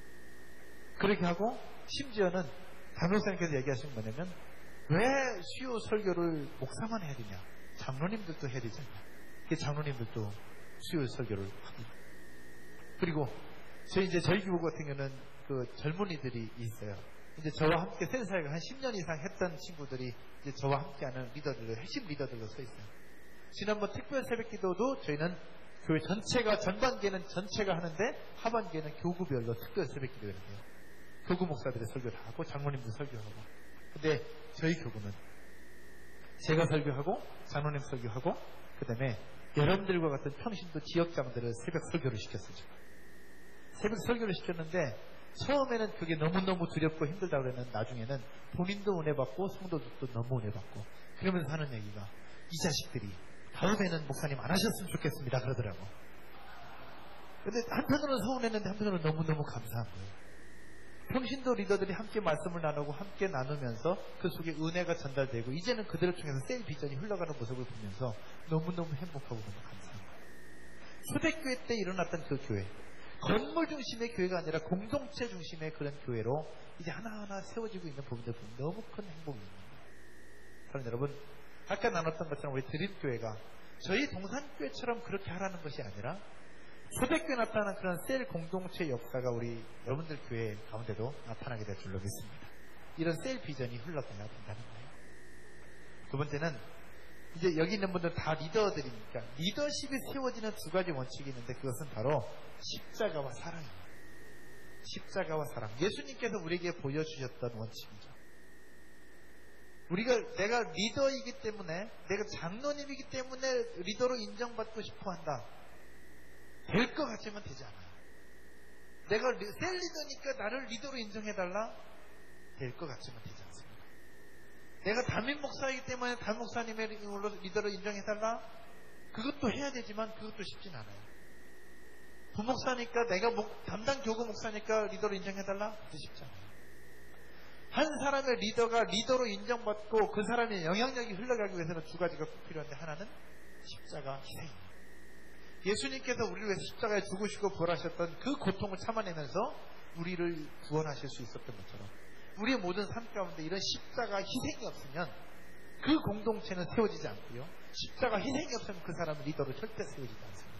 그렇게 하고 심지어는 담임목사님께서 얘기하신 뭐냐면 왜 수요 설교를 목사만 해야 되냐 장로님들도 해야 되잖아요. 장로님들도 수요일 설교를 합니다. 그리고 저희 교우 같은 경우는 그 젊은이들이 있어요. 이제 저와 함께 센사역을 한 10년 이상 했던 친구들이 이제 저와 함께하는 리더들로, 핵심 리더들로 서 있어요. 지난번 특별 새벽 기도도 저희는 교회 전체가, 전반기에는 전체가 하는데 하반기에는 교구별로 특별 새벽 기도를 해요. 교구 목사들의 설교를 하고 장로님들 설교하고. 근데 저희 교구는 제가 설교하고 장로님 설교하고 그 다음에 여러분들과 같은 평신도 지역장들을 새벽 설교를 시켰어요. 새벽 설교를 시켰는데 처음에는 그게 너무너무 두렵고 힘들다고 그랬는데 나중에는 본인도 은혜 받고 성도들도 너무 은혜 받고 그러면서 하는 얘기가 이 자식들이 다음에는 목사님 안 하셨으면 좋겠습니다 그러더라고. 근데 한편으로는 서운했는데 한편으로는 너무너무 감사한 거예요. 평신도 리더들이 함께 말씀을 나누고 함께 나누면서 그 속에 은혜가 전달되고 이제는 그들을 통해서 셀 비전이 흘러가는 모습을 보면서 너무너무 행복하고 너무 감사한 거예요. 초대교회 때 일어났던 그 교회, 건물 중심의 교회가 아니라 공동체 중심의 그런 교회로 이제 하나하나 세워지고 있는 부분들 보면 너무 큰 행복이 있는 거예요. 사랑하는 여러분, 아까 나눴던 것처럼 우리 드림교회가 저희 동산교회처럼 그렇게 하라는 것이 아니라 초대교회에 나타나는 그런 셀 공동체 역사가 우리 여러분들 교회 가운데도 나타나게 될 줄로 믿습니다. 이런 셀 비전이 흘러가야 된다는 거예요. 두 번째는 이제 여기 있는 분들 다 리더들이니까 리더십이 세워지는 두 가지 원칙이 있는데 그것은 바로 십자가와 사랑입니다. 십자가와 사랑. 예수님께서 우리에게 보여주셨던 원칙이죠. 내가 리더이기 때문에, 내가 장로님이기 때문에 리더로 인정받고 싶어 한다. 될 것 같지만 되지 않아요. 내가 셀 리더니까 나를 리더로 인정해달라? 될 것 같지만 되지 않습니다. 내가 담임 목사이기 때문에 담임 목사님의 리더로 인정해달라? 그것도 해야 되지만 그것도 쉽진 않아요. 부목사니까 내가 담당 교구 목사니까 리더로 인정해달라? 그것도 쉽지 않아요. 한 사람의 리더가 리더로 인정받고 그 사람의 영향력이 흘러가기 위해서는 두 가지가 꼭 필요한데 하나는 십자가 희생입니다. 예수님께서 우리를 위해서 십자가에 죽으시고 부활하셨던 그 고통을 참아내면서 우리를 구원하실 수 있었던 것처럼 우리의 모든 삶 가운데 이런 십자가 희생이 없으면 그 공동체는 세워지지 않고요. 십자가 희생이 없으면 그 사람은 리더로 절대 세워지지 않습니다.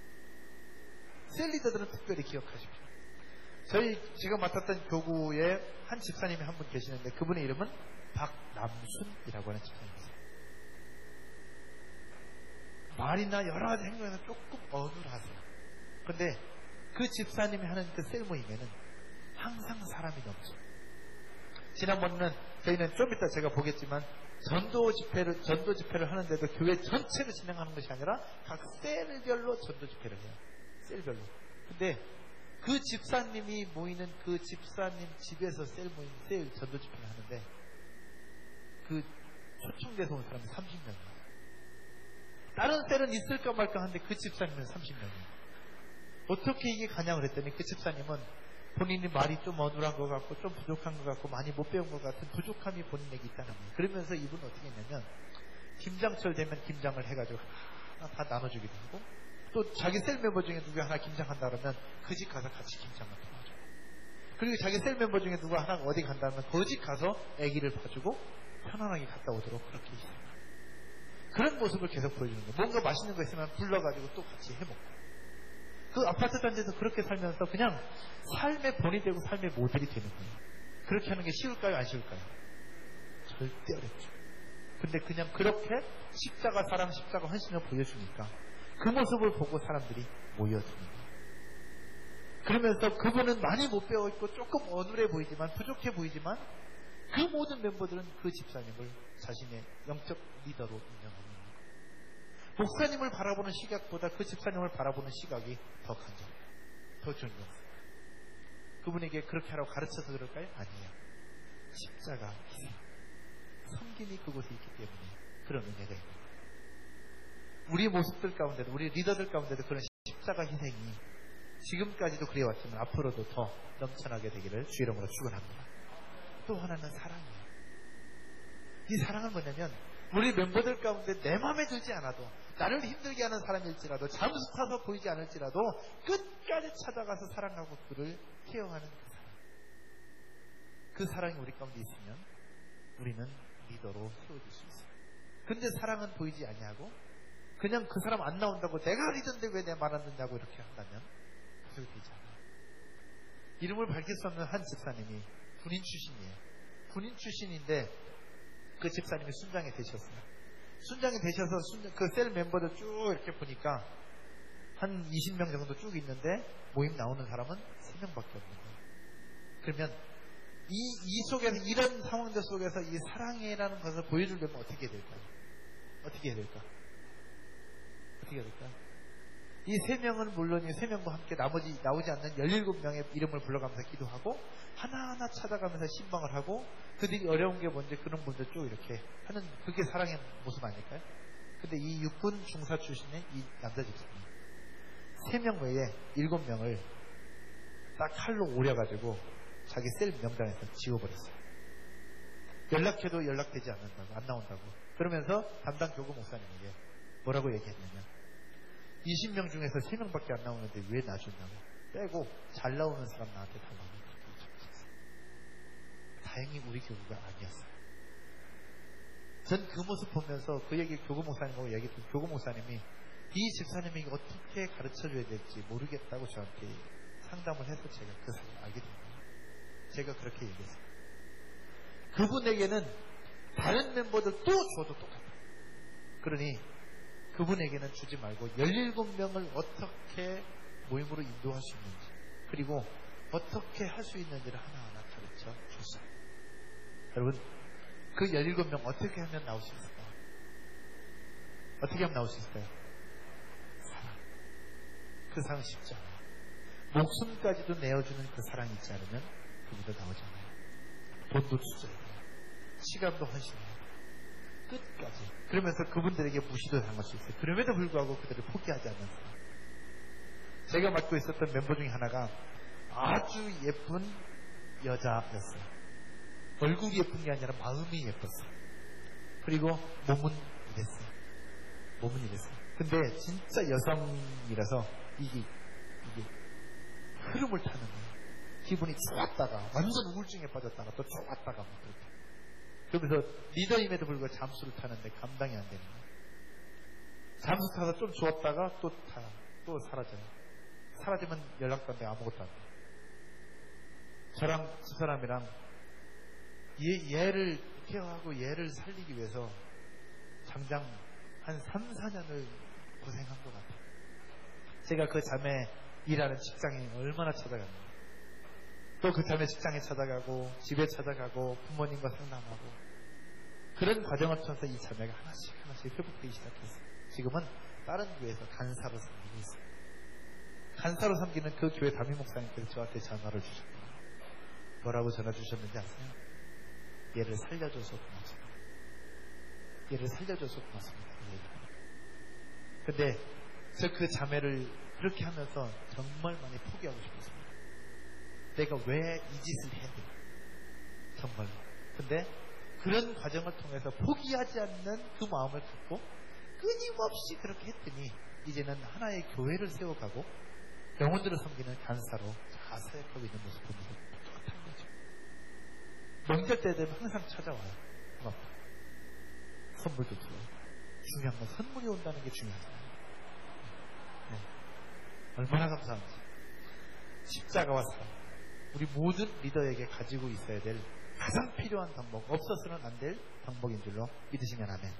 셀 리더들은 특별히 기억하십시오. 제가 맡았던 교구에 한 집사님이 한 분 계시는데 그분의 이름은 박남순이라고 하는 집사님이세요. 말이나 여러 가지 행동에서 조금 어눌하세요. 근데 그 집사님이 하는 그 셀 모임에는 항상 사람이 넘쳐요. 지난번에는 저희는 좀 이따 제가 보겠지만 전도 집회를 하는데도 교회 전체를 진행하는 것이 아니라 각 셀별로 전도 집회를 해요. 셀별로. 근데 그 집사님이 모이는 그 집사님 집에서 셀 전도 집회를 하는데 그 초청돼서 온 사람이 30명이에요. 다른 셀은 있을까 말까 하는데 그 집사님은 30명이에요. 어떻게 이게 가냐고 그랬더니 그 집사님은 본인이 말이 좀 어눌한 것 같고 좀 부족한 것 같고 많이 못 배운 것 같은 부족함이 본인에게 있다는 거예요. 그러면서 이분은 어떻게 했냐면 김장철 되면 김장을 해가지고 다 나눠주기도 하고 또 자기 셀 멤버 중에 누가 하나 김장한다 그러면 그 집 가서 같이 김장을 도와줘요. 그리고 자기 셀 멤버 중에 누가 하나 어디 간다 그러면 그 집 가서 아기를 봐주고 편안하게 갔다 오도록 그렇게 있어요. 그런 모습을 계속 보여주는 거예요. 뭔가 맛있는 거 있으면 불러가지고 또 같이 해먹고 그 아파트 단지에서 그렇게 살면서 그냥 삶의 본이 되고 삶의 모델이 되는 거예요. 그렇게 하는 게 쉬울까요? 안 쉬울까요? 절대 어렵죠. 근데 그냥 그렇게 십자가 사랑, 십자가 헌신을 보여주니까 그 모습을 보고 사람들이 모여드는 거예요. 그러면서 그분은 많이 못 배워있고 조금 어눌해 보이지만 부족해 보이지만 그 모든 멤버들은 그 집사님을 자신의 영적 리더로 인정합니다. 목사님을 바라보는 시각보다 그 집사님을 바라보는 시각이 더 간절해요. 더 존경해요. 그분에게 그렇게 하라고 가르쳐서 그럴까요? 아니에요. 십자가 희생. 섬김이 그곳에 있기 때문에 그런 은혜가 있는 거예요. 우리의 모습들 가운데도 우리 리더들 가운데도 그런 십자가 희생이 지금까지도 그래왔지만 앞으로도 더 넘쳐나게 되기를 주 이름으로 축원합니다. 또 하나는 사랑이에요. 이 사랑은 뭐냐면 우리 멤버들 가운데 내 마음에 들지 않아도 나를 힘들게 하는 사람일지라도 잠수 타서 보이지 않을지라도 끝까지 찾아가서 사랑하고 그를 케어하는 그 사랑. 그 사랑이 우리 가운데 있으면 우리는 리더로 세워질 수 있어요. 근데 사랑은 보이지 아니하고 그냥 그 사람 안 나온다고 내가 리더인데 왜 내 말 안 듣냐고 이렇게 한다면 그게 되지 않아요. 이름을 밝힐 수 없는 한 집사님이 군인 출신이에요. 군인 출신인데 그 집사님이 순장이 되셨어요. 순장이 되셔서 그 셀 멤버들 쭉 이렇게 보니까 한 20명 정도 쭉 있는데 모임 나오는 사람은 3명밖에 없는 거예요. 그러면 이 속에서, 이런 상황들 속에서 이 사랑이라는 것을 보여주려면 어떻게 해야 될까요? 어떻게 해야 될까? 어떻게 해야 될까? 이 3명은 물론 이 3명과 함께 나머지 나오지 않는 17명의 이름을 불러가면서 기도하고 하나하나 찾아가면서 신방을 하고 그들이 어려운 게 뭔지 그런 분들 쭉 이렇게 하는 그게 사랑의 모습 아닐까요? 근데 이 육군 중사 출신의 이 남자 집사님 3명 외에 7명을 딱 칼로 오려가지고 자기 셀 명단에서 지워버렸어요. 연락해도 연락되지 않는다고, 안 나온다고. 그러면서 담당 교구 목사님에게 뭐라고 얘기했냐면 20명 중에서 3명밖에 안 나오는데 왜 놔줬냐고. 빼고 잘 나오는 사람 나한테 달라고 그렇게 요청했어요. 다행히 우리 교구가 아니었어요. 전 그 모습 보면서 그 얘기 교구 목사님하고 얘기했던 교구 목사님이 이 집사님이 어떻게 가르쳐줘야 될지 모르겠다고 저한테 상담을 해서 제가 그 사실을 알게 된 거예요. 제가 그렇게 얘기했어요. 그분에게는 다른 멤버들도 줘도 똑같아요. 그러니 그분에게는 주지 말고 17명을 어떻게 모임으로 인도할 수 있는지 그리고 어떻게 할 수 있는지를 하나하나 가르쳐 줬어요. 여러분 그 17명 어떻게 하면 나올 수 있을까요? 어떻게 하면 나올 수 있을까요? 사랑. 그 사랑 쉽지 않아요. 목숨까지도 내어주는 그 사랑이 있지 않으면 그분도 나오지 않아요. 돈도 투자해야 돼요. 시간도 헌신해야 돼요. 끝까지. 그러면서 그분들에게 무시도 당할 수 있어요. 그럼에도 불구하고 그들을 포기하지 않는 사람. 제가 맡고 있었던 멤버 중에 하나가 아주 예쁜 여자였어요. 얼굴이 예쁜 게 아니라 마음이 예뻤어요. 그리고 몸은 이랬어요. 몸은 이랬어요. 근데 진짜 여성이라서 이게 흐름을 타는 거예요. 기분이 좋았다가 완전 우울증에 빠졌다가 또 좋았다가 막 그렇게. 그러면서 리더임에도 불구하고 잠수를 타는데 감당이 안 되는 거예요. 잠수 타서 좀 좋았다가 또 사라져요. 사라지면 연락도 안 돼. 아무것도 안 돼. 저랑 집사람이랑 얘를 케어하고 얘를 살리기 위해서 장장 한 3, 4년을 고생한 것 같아요. 제가 그 자매 일하는 직장에 얼마나 찾아갔는데 또 그 자매 직장에 찾아가고 집에 찾아가고 부모님과 상담하고 그런 과정을 통해서 이 자매가 하나씩 회복되기 시작했어요. 지금은 다른 교회에서 간사로 섬기고 있어요. 간사로 섬기는 그 교회 담임 목사님께서 저한테 전화를 주셨어요. 뭐라고 전화 주셨는지 아세요? 얘를 살려줘서 고맙습니다. 얘를 살려줘서 고맙습니다. 근데 저 그 자매를 그렇게 하면서 정말 많이 포기하고 싶었습니다. 내가 왜 이 짓을 해야 돼? 정말로. 근데 그런 과정을 통해서 포기하지 않는 그 마음을 갖고 끊임없이 그렇게 했더니 이제는 하나의 교회를 세워가고 영혼들을 섬기는 간사로 잘 사역하고 있는 모습을 보면서 똑같은 거죠. 명절 때 되면 항상 찾아와요. 고맙다. 선물도 줘요. 중요한 건 선물이 온다는 게 중요하잖아요. 네. 얼마나 감사한지. 십자가와 사랑. 우리 모든 리더에게 가지고 있어야 될 가장 필요한 덕목, 없어서는 안 될 덕목인 줄로 믿으시면 아멘.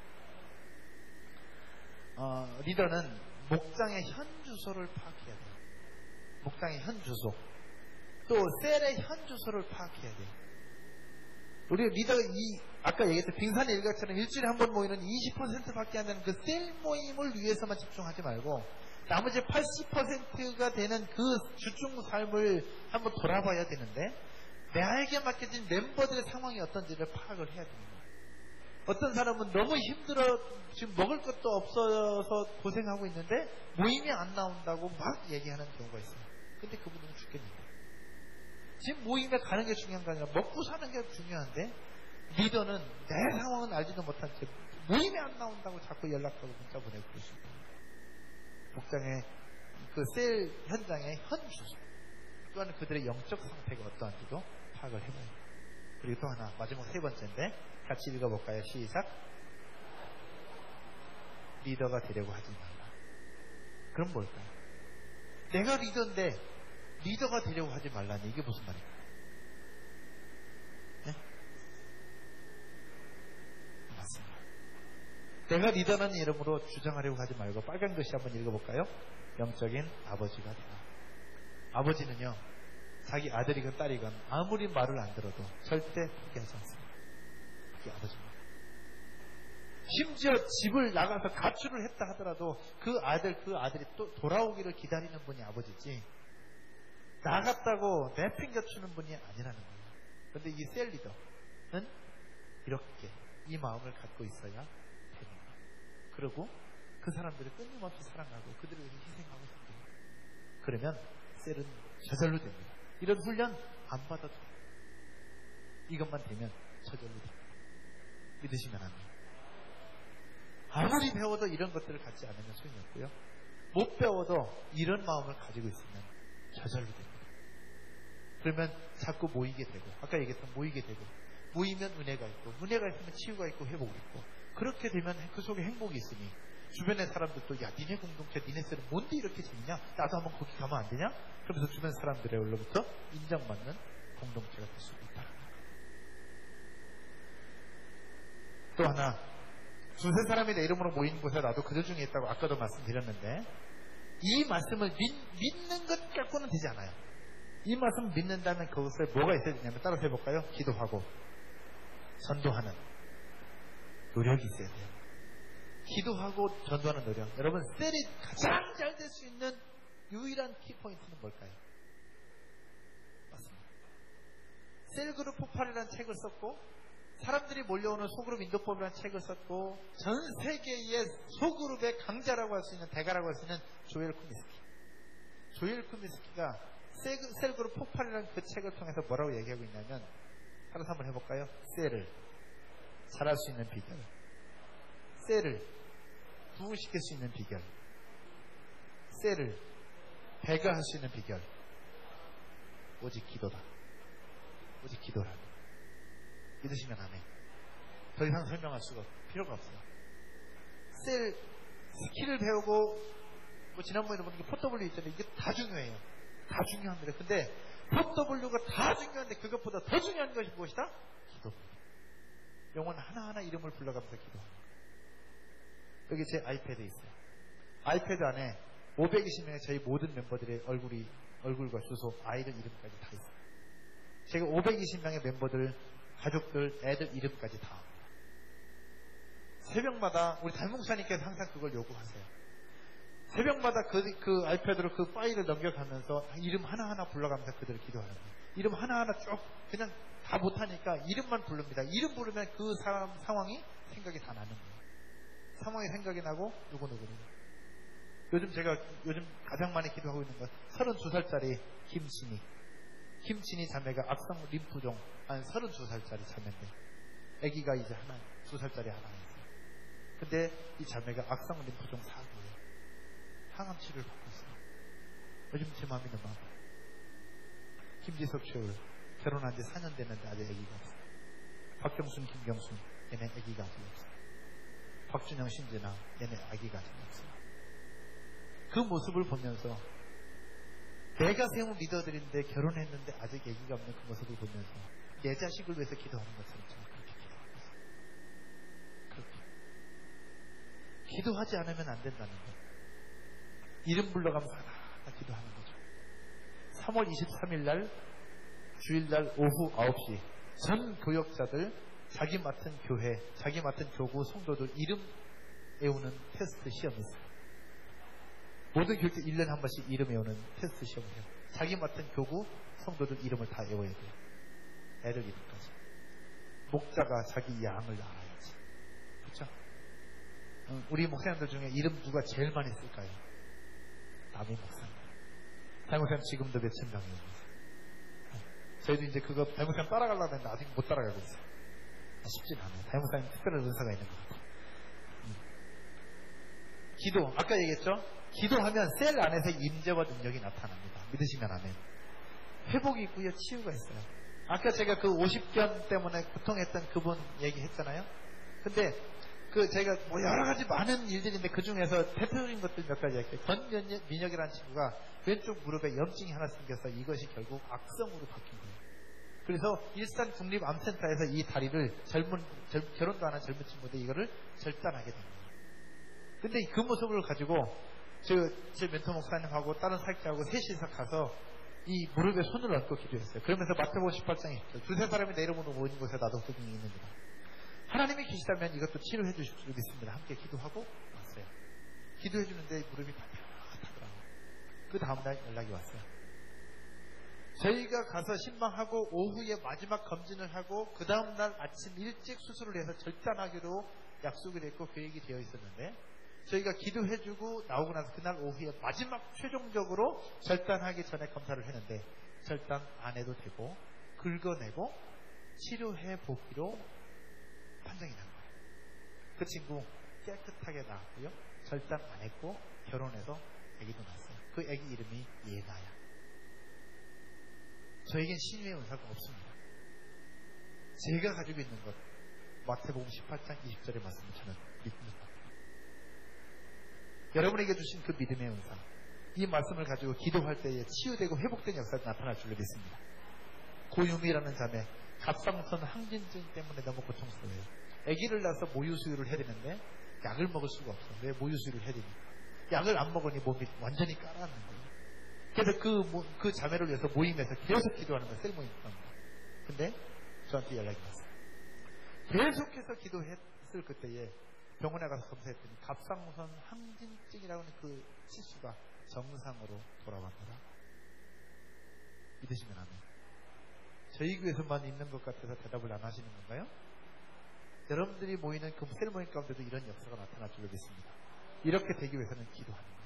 리더는 목장의 현 주소를 파악해야 돼요. 목장의 현 주소. 또 셀의 현 주소를 파악해야 돼요. 우리 리더가 아까 얘기했던 빙산의 일각처럼 일주일에 한 번 모이는 20%밖에 안 되는 그 셀 모임을 위해서만 집중하지 말고 나머지 80%가 되는 그 주중 삶을 한번 돌아봐야 되는데 나에게 맡겨진 멤버들의 상황이 어떤지를 파악을 해야 됩니다. 어떤 사람은 너무 힘들어 지금 먹을 것도 없어서 고생하고 있는데 모임이 안 나온다고 막 얘기하는 경우가 있어요. 근데 그분은 죽겠는데 지금 모임에 가는 게 중요한 게 아니라 먹고 사는 게 중요한데 리더는 내 상황은 알지도 못한 채 모임에 안 나온다고 자꾸 연락하고 문자 보내고 그럴 수 있다. 목장의 그 셀 현장의 현 주소 또한 그들의 영적 상태가 어떠한지도 파악을 해봐야 돼요. 그리고 또 하나 마지막 세 번째인데 같이 읽어볼까요? 시작. 리더가 되려고 하지 말라. 그럼 뭘까요? 내가 리더인데 리더가 되려고 하지 말라니 이게 무슨 말일까요? 네? 맞습니다. 내가 리더라는 이름으로 주장하려고 하지 말고 빨간 글씨 한번 읽어볼까요? 영적인 아버지가 되라. 아버지는요, 자기 아들이건 딸이건 아무리 말을 안 들어도 절대 포기하지 않습니다. 그게 아버지입니다. 심지어 집을 나가서 가출을 했다 하더라도 그 아들이 또 돌아오기를 기다리는 분이 아버지지, 나갔다고 내팽겨치는 분이 아니라는 거예요. 그런데 이 셀 리더는 이렇게 이 마음을 갖고 있어야 됩니다. 그리고 그 사람들을 끊임없이 사랑하고 그들을 위해서 희생하고 싶어요. 그러면 셀은 저절로 됩니다. 이런 훈련 안 받아도 돼요. 이것만 되면 저절로 됩니다. 믿으시면 안 돼요. 아무리 배워도 이런 것들을 갖지 않으면 소용이 없고요. 못 배워도 이런 마음을 가지고 있으면 저절로 됩니다. 그러면 자꾸 모이게 되고, 아까 얘기했던 모이게 되고, 모이면 은혜가 있고, 은혜가 있으면 치유가 있고 회복이 있고, 그렇게 되면 그 속에 행복이 있으니 주변의 사람들도 야, 니네 공동체, 니네 셀은 뭔데 이렇게 재밌냐? 나도 한번 거기 가면 안 되냐? 그러면서 주변 사람들의 얼로부터 인정받는 공동체가 될 수 있다. 또 하나, 두세 사람이 내 이름으로 모이는 곳에 나도 그들 중에 있다고 아까도 말씀드렸는데, 이 말씀을 믿는 것 갖고는 되지 않아요. 이 말씀을 믿는다면 그것에 뭐가 있어야 되냐면, 따라서 해볼까요? 기도하고 전도하는 노력이 있어야 돼요. 기도하고 전도하는 노력. 여러분, 셀이 가장 잘 될 수 있는 유일한 키포인트는 뭘까요? 맞습니다. 셀그룹 폭발이라는 책을 썼고, 사람들이 몰려오는 소그룹 인도법이라는 책을 썼고, 전 세계의 소그룹의 강자라고 할 수 있는, 대가라고 할 수 있는 조엘 쿠미스키. 조엘 쿠미스키가 셀그룹 폭발이라는 그 책을 통해서 뭐라고 얘기하고 있냐면, 따라서 한번 해볼까요? 셀을 잘할 수 있는 비결, 셀을 부흥시킬 수 있는 비결, 셀을 배가할 수 있는 비결, 오직 기도다. 오직 기도라. 믿으시면 안 해. 더 이상 설명할 수가 필요가 없어요. 셀 스킬을 배우고, 뭐 지난번에 보는 게 포더블유 있잖아요. 이게 다 중요해요. 다 중요합니다. 근데 포더블유가 다 중요한데 그것보다 더 중요한 것이 무엇이다? 기도입니다. 영혼 하나하나 이름을 불러가면서 기도합니다. 여기 제 아이패드 있어요. 아이패드 안에 520명의 저희 모든 멤버들의 얼굴과 주소, 아이들 이름까지 다 있어요. 제가 520명의 멤버들, 가족들, 애들 이름까지 다 합니다. 새벽마다 우리 달목사님께서 항상 그걸 요구하세요. 새벽마다 그 아이패드로 그 파일을 넘겨가면서 이름 하나하나 불러가면서 그들을 기도하는 거예요. 이름 하나하나 쭉 그냥 다 못하니까 이름만 부릅니다. 이름 부르면 그 사람 상황이 생각이 다 나는 거예요. 상황이 생각이 나고 누구누구는. 요즘 가장 많이 기도하고 있는 건 32살짜리 김친이 자매가 악성 림프종 한 32살짜리 자매인데, 아기가 이제 2살짜리 하나 있어요. 근데 이 자매가 악성 림프종 사고예요. 항암 치료를 받고 있어요. 요즘 제 마음이 너무 아파요. 김지석 최울 결혼한 지 4년 됐는데 아직 아기가 없어요. 박경순, 김경순 얘네 아기가 아직 없어요. 박준영, 신진아 얘네 아기가 아직 없어요. 그 모습을 보면서 내가 세운 리더들인데 결혼했는데 아직 아기가 없는 그 모습을 보면서 내 자식을 위해서 기도하는 것처럼 저는 그렇게 기도하고 있어요. 그렇게 기도하지 않으면 안 된다는 거. 이름 불러가면서 하나 기도하는 거죠. 3월 23일 날 주일날 오후 9시 전 교역자들 자기 맡은 교회, 자기 맡은 교구 성도들 이름 외우는 테스트 시험이 있어요. 모든 교육들 1년에 한 번씩 이름 외우는 테스트 시험을 해요. 자기 맡은 교구 성도들 이름을 다 외워야 돼요. 애들 이름까지. 목자가 자기 양을 알아야지. 그렇죠? 우리 목사님들 중에 이름 누가 제일 많이 쓸까요? 남의 목사님. 달목사님 지금도 몇천 명이 있어요. 저희도 이제 그거 달목사님 따라가려고 했는데 아직 못 따라가고 있어요. 쉽진 않아요. 달목사님 특별한 은사가 있는 것 같아요. 기도, 아까 얘기했죠? 기도하면 셀 안에서 임재와 능력이 나타납니다. 믿으시면 아멘. 회복이 있고요, 치유가 있어요. 아까 제가 그 50견 때문에 고통했던 그분 얘기했잖아요. 근데 제가 뭐 여러 가지 많은 일들인데 그 중에서 대표적인 것들 몇 가지 할게요. 권민혁이라는 친구가 왼쪽 무릎에 염증이 하나 생겨서 이것이 결국 악성으로 바뀐 거예요. 그래서 일산 국립암센터에서 이 다리를 결혼도 안 한 젊은 친구인데 이거를 절단하게 된 거예요. 근데 그 모습을 가지고 제 멘토 목사님하고 다른 사역자하고 셋이서 가서 이 무릎에 손을 얹고 기도했어요. 그러면서 마태복음 18장에 두세 사람이 내 이름으로 모이는 곳에 나도 거기 있는구나. 하나님이 계시다면 이것도 치료해 주실 줄 믿습니다. 함께 기도하고 왔어요. 기도해 주는데 무릎이 바닥하더라고요. 그 다음날 연락이 왔어요. 저희가 가서 신방하고 오후에 마지막 검진을 하고 그 다음날 아침 일찍 수술을 해서 절단하기로 약속이 됐고 계획이 되어 있었는데 저희가 기도해주고 나오고 나서 그날 오후에 마지막 최종적으로 절단하기 전에 검사를 했는데 절단 안 해도 되고 긁어내고 치료해 보기로 판정이 난 거예요. 그 친구 깨끗하게 나왔고요. 절단 안 했고 결혼해서 아기도 낳았어요. 그 아기 이름이 예나야. 저에겐 신유의 은사가 없습니다. 제가 가지고 있는 것 마태복음 18장 20절의 말씀을 저는 믿습니다. 여러분에게 주신 그 믿음의 은사, 이 말씀을 가지고 기도할 때에 치유되고 회복된 역사가 나타날 줄로 믿습니다. 고유미라는 자매, 갑상선 항진증 때문에 너무 고통스러워요. 아기를 낳아서 모유수유를 해야 되는데 약을 먹을 수가 없어요. 왜 모유수유를 해야 되니까. 약을 안 먹으니 몸이 완전히 깔아앉는 거예요. 그래서 그 자매를 위해서 모임에서 계속 기도하는 거예요. 셀모임 가운데. 근데 저한테 연락이 왔어요. 계속해서 기도했을 그때에 병원에 가서 검사했더니 갑상선 항진증이라고 하는 그 치수가 정상으로 돌아갑니다. 믿으시면 아멘. 저희 교회에서만 있는 것 같아서 대답을 안 하시는 건가요? 여러분들이 모이는 그 셀모임 가운데도 이런 역사가 나타날 줄로 믿습니다. 이렇게 되기 위해서는 기도하는 거예요.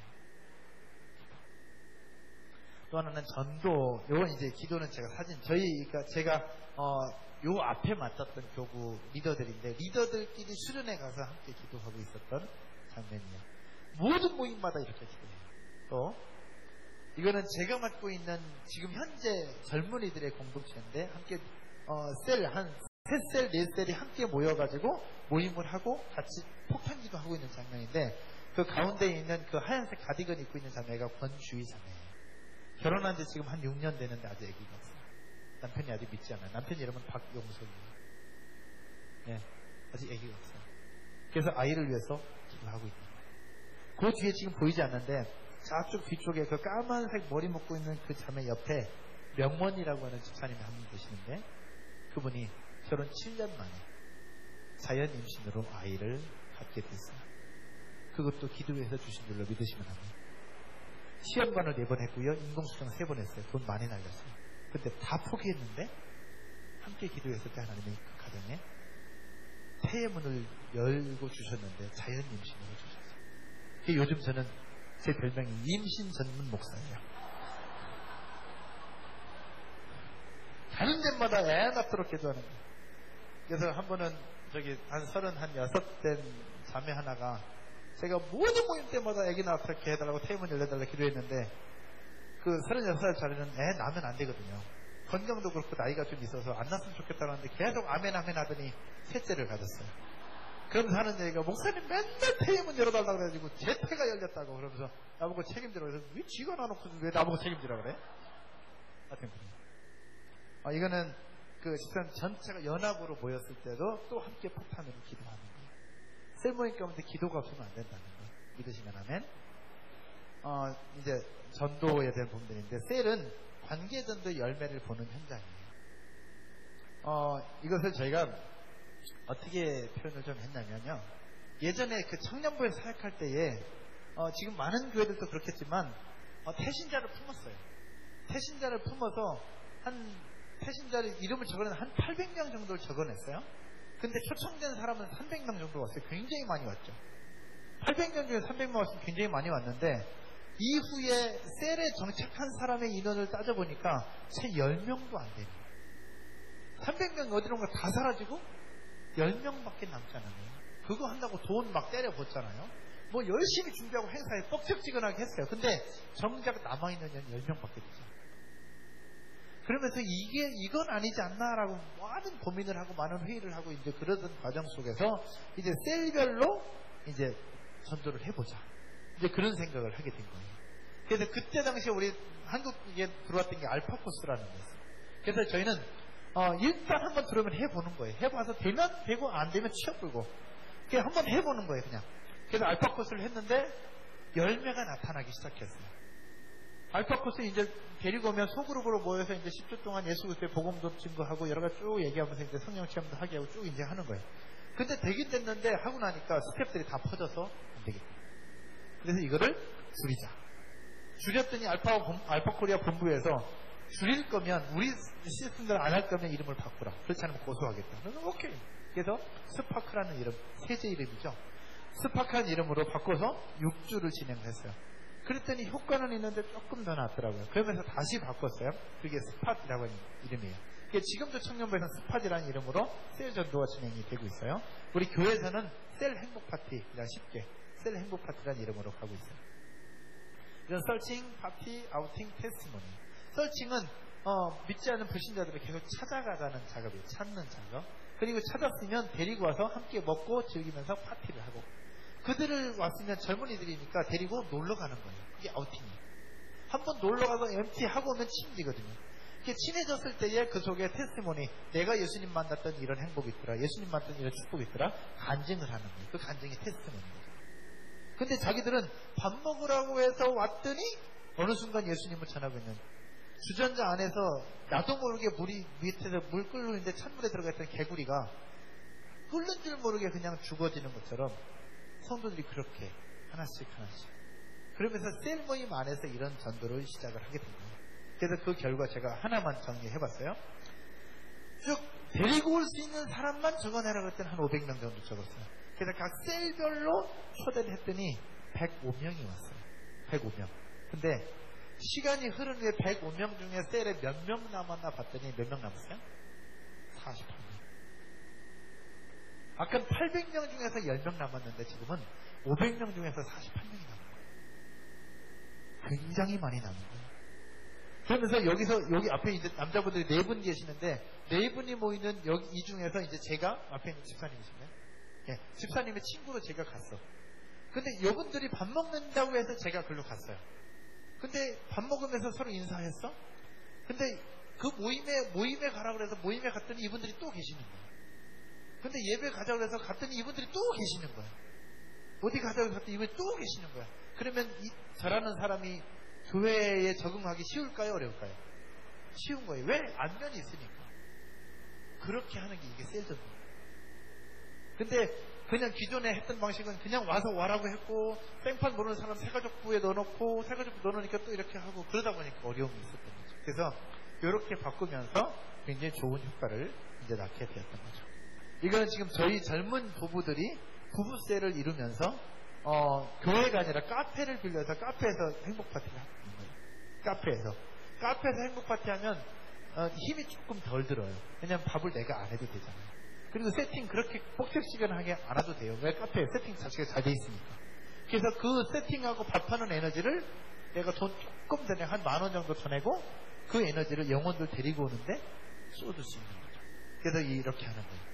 또 하나는 전도. 요건 이제 기도는 제가 제가 요 앞에 맡았던 교구 리더들인데 리더들끼리 수련회 가서 함께 기도하고 있었던 장면이에요. 모든 모임마다 이렇게 기도해요. 또 이거는 제가 맡고 있는 지금 현재 젊은이들의 공동체인데 함께 셀 한 3셀, 4셀이 함께 모여가지고 모임을 하고 같이 폭탄기도 하고 있는 장면인데 그 가운데에 있는 그 하얀색 가디건 입고 있는 자매가 권주희 자매예요. 결혼한 지 지금 한 6년 되는데 아직 아기가 없어요. 남편이 아직 믿지 않아요. 남편 이름은 박용석이에요. 네, 아직 아기가 없어요. 그래서 아이를 위해서 기도하고 있는 거예요. 그 뒤에 지금 보이지 않는데 저쪽 뒤쪽에 그 까만색 머리 묶고 있는 그 자매 옆에 명원이라고 하는 집사님이 한 분 계시는데 그분이 결혼 7년 만에 자연 임신으로 아이를 갖게 됐어요. 그것도 기도해서 주신 줄로 믿으시면 합니다. 시험관을 4번 했고요. 인공수정 3번 했어요. 돈 많이 날렸어요. 근데 다 포기했는데 함께 기도했을 때 하나님이 그 가정에 태의 문을 열고 주셨는데 자연 임신으로 주셨어요. 요즘 저는 제 별명이 임신 전문 목사예요. 가는 데마다 애 낳도록 기도하는 거예요. 그래서 한 번은 한 36된 자매 하나가 제가 모든 모임 때마다 애기 낳도록 해달라고 태문 열려달라고 기도했는데 그 36살 자리는 애 낳으면 안 되거든요. 건강도 그렇고 나이가 좀 있어서 안 낳았으면 좋겠다고 하는데 계속 아멘 아멘 하더니 셋째를 가졌어요. 그러면서 하는 얘기가 목사님 맨날 태문 열어달라고 그래가지고 제 태가 열렸다고 그러면서 나보고 책임지라고 그래서 왜 쥐가 놔놓고 왜 나보고 책임지라고 그래? 하여튼 그래요. 이거는 그 집사님 전체가 연합으로 모였을 때도 또 함께 폭탄으로 기도하는 거예요. 셀모임 가운데 기도가 없으면 안 된다는 거 믿으시면 하면 이제 전도에 대한 부분들인데 셀은 관계전도의 열매를 보는 현장이에요. 이것을 저희가 어떻게 표현을 좀 했냐면요. 예전에 그 청년부에 사역할 때에 지금 많은 교회들도 그렇겠지만 태신자를 품었어요. 태신자를 품어서 태신자를 이름을 적어내는 한 800명 정도를 적어냈어요. 근데 초청된 사람은 300명 정도 왔어요. 굉장히 많이 왔죠. 800명 중에 300명 왔으면 굉장히 많이 왔는데 이후에 셀에 정착한 사람의 인원을 따져보니까 채 10명도 안 됩니다. 300명이 어디론가 다 사라지고 10명밖에 남지 않았네요. 그거 한다고 돈 막 때려붓잖아요. 뭐 열심히 준비하고 행사에 뻑적지근하게 했어요. 근데 정작 남아있는 년 10명밖에 되죠. 그러면서 이건 아니지 않나라고 많은 고민을 하고 많은 회의를 하고 이제 그러던 과정 속에서 이제 셀별로 이제 전도를 해보자. 이제 그런 생각을 하게 된 거예요. 그래서 그때 당시에 우리 한국에 들어왔던 게 알파 코스라는 거였어요. 그래서 저희는 일단 한번 들어오면 해보는 거예요. 해봐서 되면 되고 안 되면 취업 불고. 그냥 한번 해보는 거예요, 그냥. 그래서 알파 코스를 했는데 열매가 나타나기 시작했어요. 알파 코스 이제 데리고 오면 소그룹으로 모여서 이제 10주 동안 예수 그리스도의 복음도 증거하고 여러 가지 쭉 얘기하면서 이제 성령 체험도 하게 하고 쭉 이제 하는 거예요. 근데 되긴 됐는데 하고 나니까 스텝들이 다 퍼져서 안 되겠다. 그래서 이거를 줄이자. 줄였더니 알파 코리아 본부에서 줄일 거면 우리 시스템들 안 할 거면 이름을 바꾸라. 그렇지 않으면 고소하겠다. 그래서 오케이. 그래서 스파크라는 이름, 세제 이름이죠. 스파크라는 이름으로 바꿔서 6주를 진행했어요. 그랬더니 효과는 있는데 조금 더 낫더라고요. 그러면서 다시 바꿨어요. 그게 스팟이라고 하는 이름이에요. 지금도 청년부에서는 스팟이라는 이름으로 셀 전도가 진행이 되고 있어요. 우리 교회에서는 셀 행복 파티, 그냥 쉽게 셀 행복 파티라는 이름으로 가고 있어요. 이런 설칭, 파티, 아우팅, 테스티모니. 설칭은 믿지 않는 불신자들을 계속 찾아가자는 작업이에요. 찾는 작업. 그리고 찾았으면 데리고 와서 함께 먹고 즐기면서 파티를 하고, 그들을 왔으면 젊은이들이니까 데리고 놀러 가는 거예요. 그게 아우팅이에요. 한번 놀러 가서 MT 하고 오면 친해지거든요. 이렇게 친해졌을 때에 그 속에 테스티모니, 내가 예수님 만났던 이런 행복이 있더라, 예수님 만났던 이런 축복이 있더라, 간증을 하는 거예요. 그 간증이 테스티모니거든요. 근데 자기들은 밥 먹으라고 해서 왔더니 어느 순간 예수님을 전하고 있는, 주전자 안에서 나도 모르게 물이 밑에서 물 끓고 있는데 찬물에 들어가 있던 개구리가 끓는 줄 모르게 그냥 죽어지는 것처럼 성도들이 그렇게 하나씩 그러면서 셀 모임 안에서 이런 전도를 시작을 하게 된 거예요. 그래서 그 결과 제가 하나만 정리해봤어요. 쭉 데리고 올 수 있는 사람만 적어내라고 했더니 한 500명 정도 적었어요. 그래서 각 셀별로 초대를 했더니 105명이 왔어요. 105명. 근데 시간이 흐른 후에 105명 중에 셀에 몇 명 남았나 봤더니 몇 명 남았어요? 48명. 아까 800명 중에서 10명 남았는데 지금은 500명 중에서 48명이 남은 거예요. 굉장히 많이 남은 거예요. 그러면서 여기 앞에 이제 남자분들이 4분 계시는데 4분이 모이는 여기 이 중에서 이제 제가 앞에 있는 집사님이신가요? 예, 집사님의 친구로 제가 갔어. 근데 이분들이 밥 먹는다고 해서 제가 글로 갔어요. 근데 밥 먹으면서 서로 인사했어? 근데 그 모임에 가라고 그래서 모임에 갔더니 이분들이 또 계시는 거예요. 근데 예배 가자고 해서 갔더니 이분들이 또 계시는 거예요. 어디 가자고 해서 갔더니 이분들이 또 계시는 거예요. 그러면 저라는 사람이 교회에 적응하기 쉬울까요? 어려울까요? 쉬운 거예요. 왜? 안면이 있으니까. 그렇게 하는 게 이게 셀전도예요. 근데 그냥 기존에 했던 방식은 그냥 와서 와라고 했고, 땡판 모르는 사람 새가족부에 넣어놓고, 새가족부 넣어놓으니까 또 이렇게 하고, 그러다 보니까 어려움이 있었던 거죠. 그래서 이렇게 바꾸면서 굉장히 좋은 효과를 이제 낳게 되었던 거죠. 이거는 지금 저희 젊은 부부들이 부부세를 이루면서 교회가 아니라 카페를 빌려서 카페에서 행복파티를 하고 있는 거예요. 카페에서 행복파티 하면 힘이 조금 덜 들어요. 왜냐하면 밥을 내가 안 해도 되잖아요. 그리고 세팅 그렇게 뻑적시간하게 안 해도 돼요. 왜? 카페에 세팅 자체가 잘 돼 있으니까. 그래서 그 세팅하고 밥하는 에너지를 내가 돈 조금 전에 한 10,000원 정도 더 내고 그 에너지를 영혼들 데리고 오는데 쏟을 수 있는 거죠. 그래서 이렇게 하는 거예요.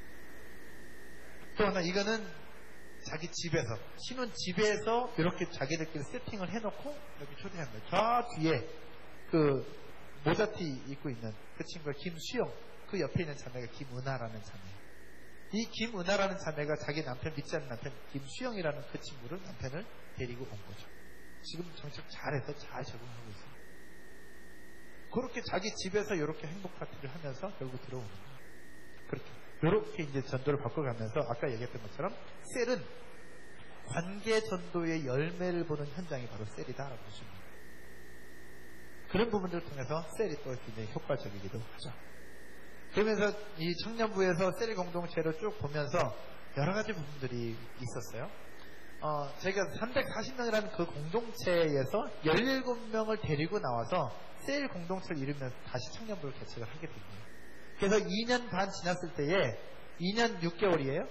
또 하나, 이거는 자기 집에서, 신혼 집에서 이렇게 자기들끼리 세팅을 해놓고 여기 초대한 거예요. 저 뒤에 그 모자티 입고 있는 그 친구가 김수영, 그 옆에 있는 자매가 김은하라는 자매예요. 이 김은하라는 자매가 자기 남편, 믿지 않는 남편 김수영이라는 그 친구를, 남편을 데리고 온 거죠. 지금 정책 잘해서 잘 적응하고 있어요. 그렇게 자기 집에서 이렇게 행복 파티를 하면서 결국 들어오는 거예요. 그렇게. 이렇게 이제 전도를 바꿔가면서 아까 얘기했던 것처럼 셀은 관계 전도의 열매를 보는 현장이 바로 셀이다라고 보시면 됩니다. 그런 부분들을 통해서 셀이 또 굉장히 효과적이기도 하죠. 그러면서 이 청년부에서 셀 공동체를 쭉 보면서 여러 가지 부분들이 있었어요. 제가 340명이라는 그 공동체에서 17명을 데리고 나와서 셀 공동체를 이루면서 다시 청년부를 개척을 하게 됩니다. 그래서 2년 반 지났을 때에 2년 6개월이에요.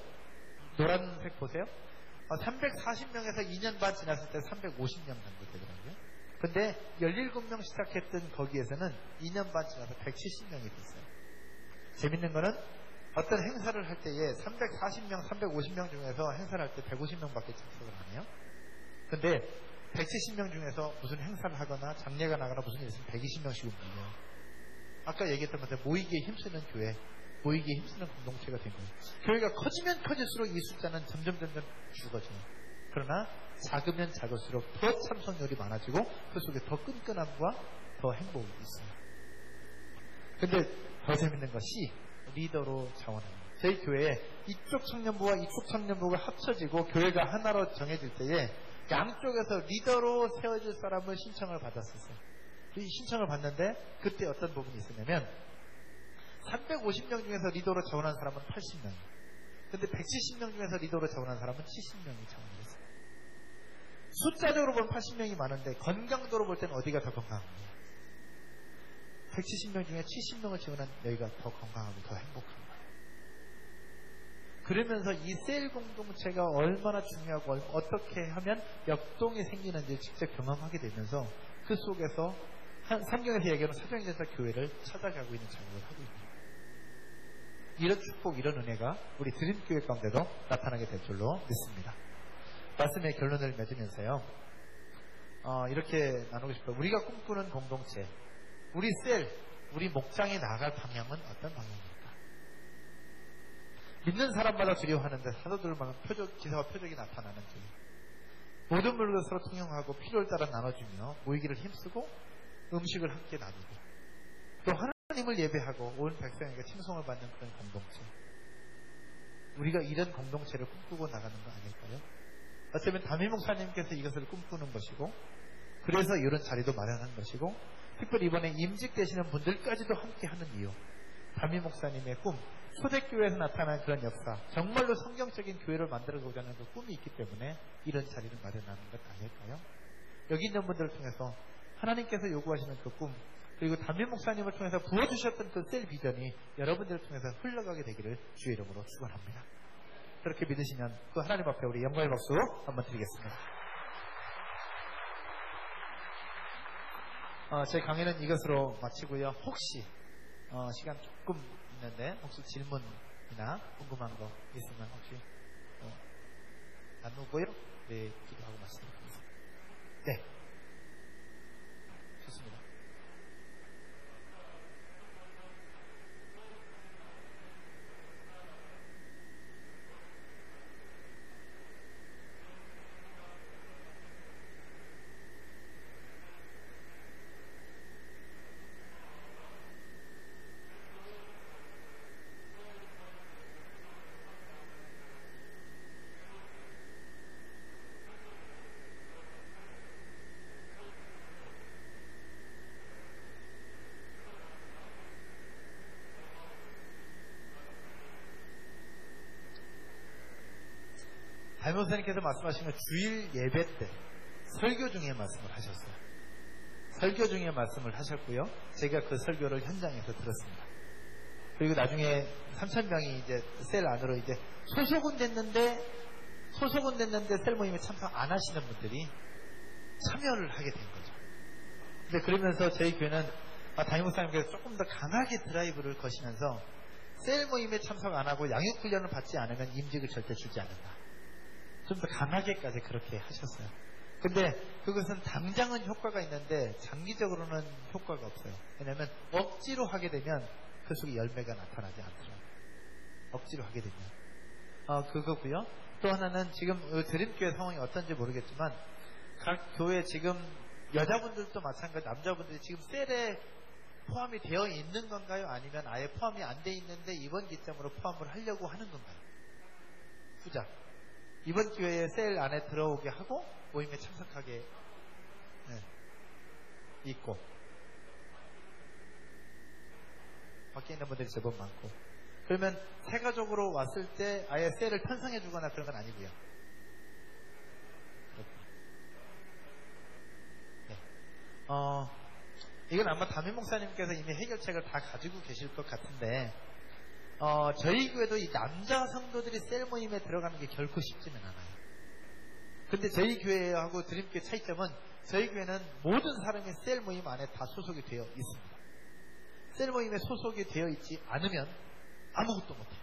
노란색 보세요. 340명에서 2년 반 지났을 때 350명 정도 되더라고요. 근데 17명 시작했던 거기에서는 2년 반 지나서 170명이 됐어요. 재밌는 거는 어떤 행사를 할 때에 340명, 350명 중에서 행사를 할 때 150명밖에 참석을 안 해요. 근데 170명 중에서 무슨 행사를 하거나 장례가 나거나 무슨 일이 있으면 120명씩 움직여요. 아까 얘기했던 것처럼 모이기에 힘쓰는 교회, 모이기에 힘쓰는 공동체가 된 거예요. 교회가 커지면 커질수록 이 숫자는 점점 죽어져요. 그러나 작으면 작을수록 더 참석률이 많아지고 그 속에 더 끈끈함과 더 행복이 있어요. 근데 더 재밌는 것이 리더로 자원합니다. 저희 교회에 이쪽 청년부와 이쪽 청년부가 합쳐지고 교회가 하나로 정해질 때에 양쪽에서 리더로 세워질 사람을 신청을 받았었어요. 이 신청을 받는데 그때 어떤 부분이 있었냐면 350명 중에서 리더로 자원한 사람은 80명이에요. 근데 170명 중에서 리더로 자원한 사람은 70명이 자원을 했어요. 숫자적으로 보면 80명이 많은데 건강도로 볼 때는 어디가 더 건강합니까? 170명 중에 70명을 지원한 여기가 더 건강하고 더 행복한 거예요. 그러면서 이 셀 공동체가 얼마나 중요하고 어떻게 하면 역동이 생기는지 직접 경험하게 되면서 그 속에서 성경에서 얘기하는 사정전사 교회를 찾아가고 있는 작업을 하고 있는 거예요. 이런 축복, 이런 은혜가 우리 드림교회 가운데도 나타나게 될 줄로 믿습니다. 말씀의 결론을 맺으면서요. 이렇게 나누고 싶어요. 우리가 꿈꾸는 공동체, 우리 셀, 우리 목장에 나아갈 방향은 어떤 방향입니까? 믿는 사람마다 두려워하는데 사도들만 기사와 표적이 나타나는 교회. 모든 물로 서로 통용하고 필요를 따라 나눠주며 모이기를 힘쓰고 음식을 함께 나누고 또 하나님을 예배하고 온 백성에게 칭송을 받는 그런 공동체. 우리가 이런 공동체를 꿈꾸고 나가는 거 아닐까요? 어쩌면 담임 목사님께서 이것을 꿈꾸는 것이고 그래서 이런 자리도 마련한 것이고 특별히 이번에 임직되시는 분들까지도 함께 하는 이유. 담임 목사님의 꿈, 초대교회에서 나타난 그런 역사, 정말로 성경적인 교회를 만들어가고자 하는 그 꿈이 있기 때문에 이런 자리를 마련하는 것 아닐까요? 여기 있는 분들을 통해서 하나님께서 요구하시는 그 꿈, 그리고 담임 목사님을 통해서 부어주셨던 그 셀 비전이 여러분들을 통해서 흘러가게 되기를 주의 이름으로 축원합니다. 그렇게 믿으시면 그 하나님 앞에 우리 영광의 박수 한번 드리겠습니다. 제 강의는 이것으로 마치고요. 혹시 시간 조금 있는데 혹시 질문이나 궁금한 거 있으면 혹시 나누고요. 네, 기도하고 말씀드리겠습니다. 네, 좋습니다. 담임 목사님께서 말씀하신 건 주일 예배 때 설교 중에 말씀을 하셨어요. 설교 중에 말씀을 하셨고요. 제가 그 설교를 현장에서 들었습니다. 그리고 나중에 3,000명이 이제 셀 안으로 이제 소속은 됐는데 셀 모임에 참석 안 하시는 분들이 참여를 하게 된 거죠. 근데 그러면서 저희 교회는 담임 목사님께서 조금 더 강하게 드라이브를 거시면서 셀 모임에 참석 안 하고 양육 훈련을 받지 않으면 임직을 절대 주지 않는다. 좀 더 강하게까지 그렇게 하셨어요. 근데 그것은 당장은 효과가 있는데 장기적으로는 효과가 없어요. 왜냐하면 억지로 하게 되면 그 속에 열매가 나타나지 않더라고요. 억지로 하게 되면. 그거고요. 또 하나는 지금 드림교회 상황이 어떤지 모르겠지만 각 교회 지금 여자분들도 마찬가지 남자분들이 지금 셀에 포함이 되어 있는 건가요? 아니면 아예 포함이 안 돼 있는데 이번 기점으로 포함을 하려고 하는 건가요? 후자. 이번 기회에 셀 안에 들어오게 하고 모임에 참석하게 있고 밖에 있는 분들이 제법 많고 그러면 세가족으로 왔을 때 아예 셀을 편성해 주거나 그런 건 아니고요. 네. 이건 아마 담임 목사님께서 이미 해결책을 다 가지고 계실 것 같은데 저희 교회도 이 남자 성도들이 셀 모임에 들어가는 게 결코 쉽지는 않아요. 근데 저희 교회하고 드림교회 차이점은 저희 교회는 모든 사람이 셀 모임 안에 다 소속이 되어 있습니다. 셀 모임에 소속이 되어 있지 않으면 아무것도 못해요.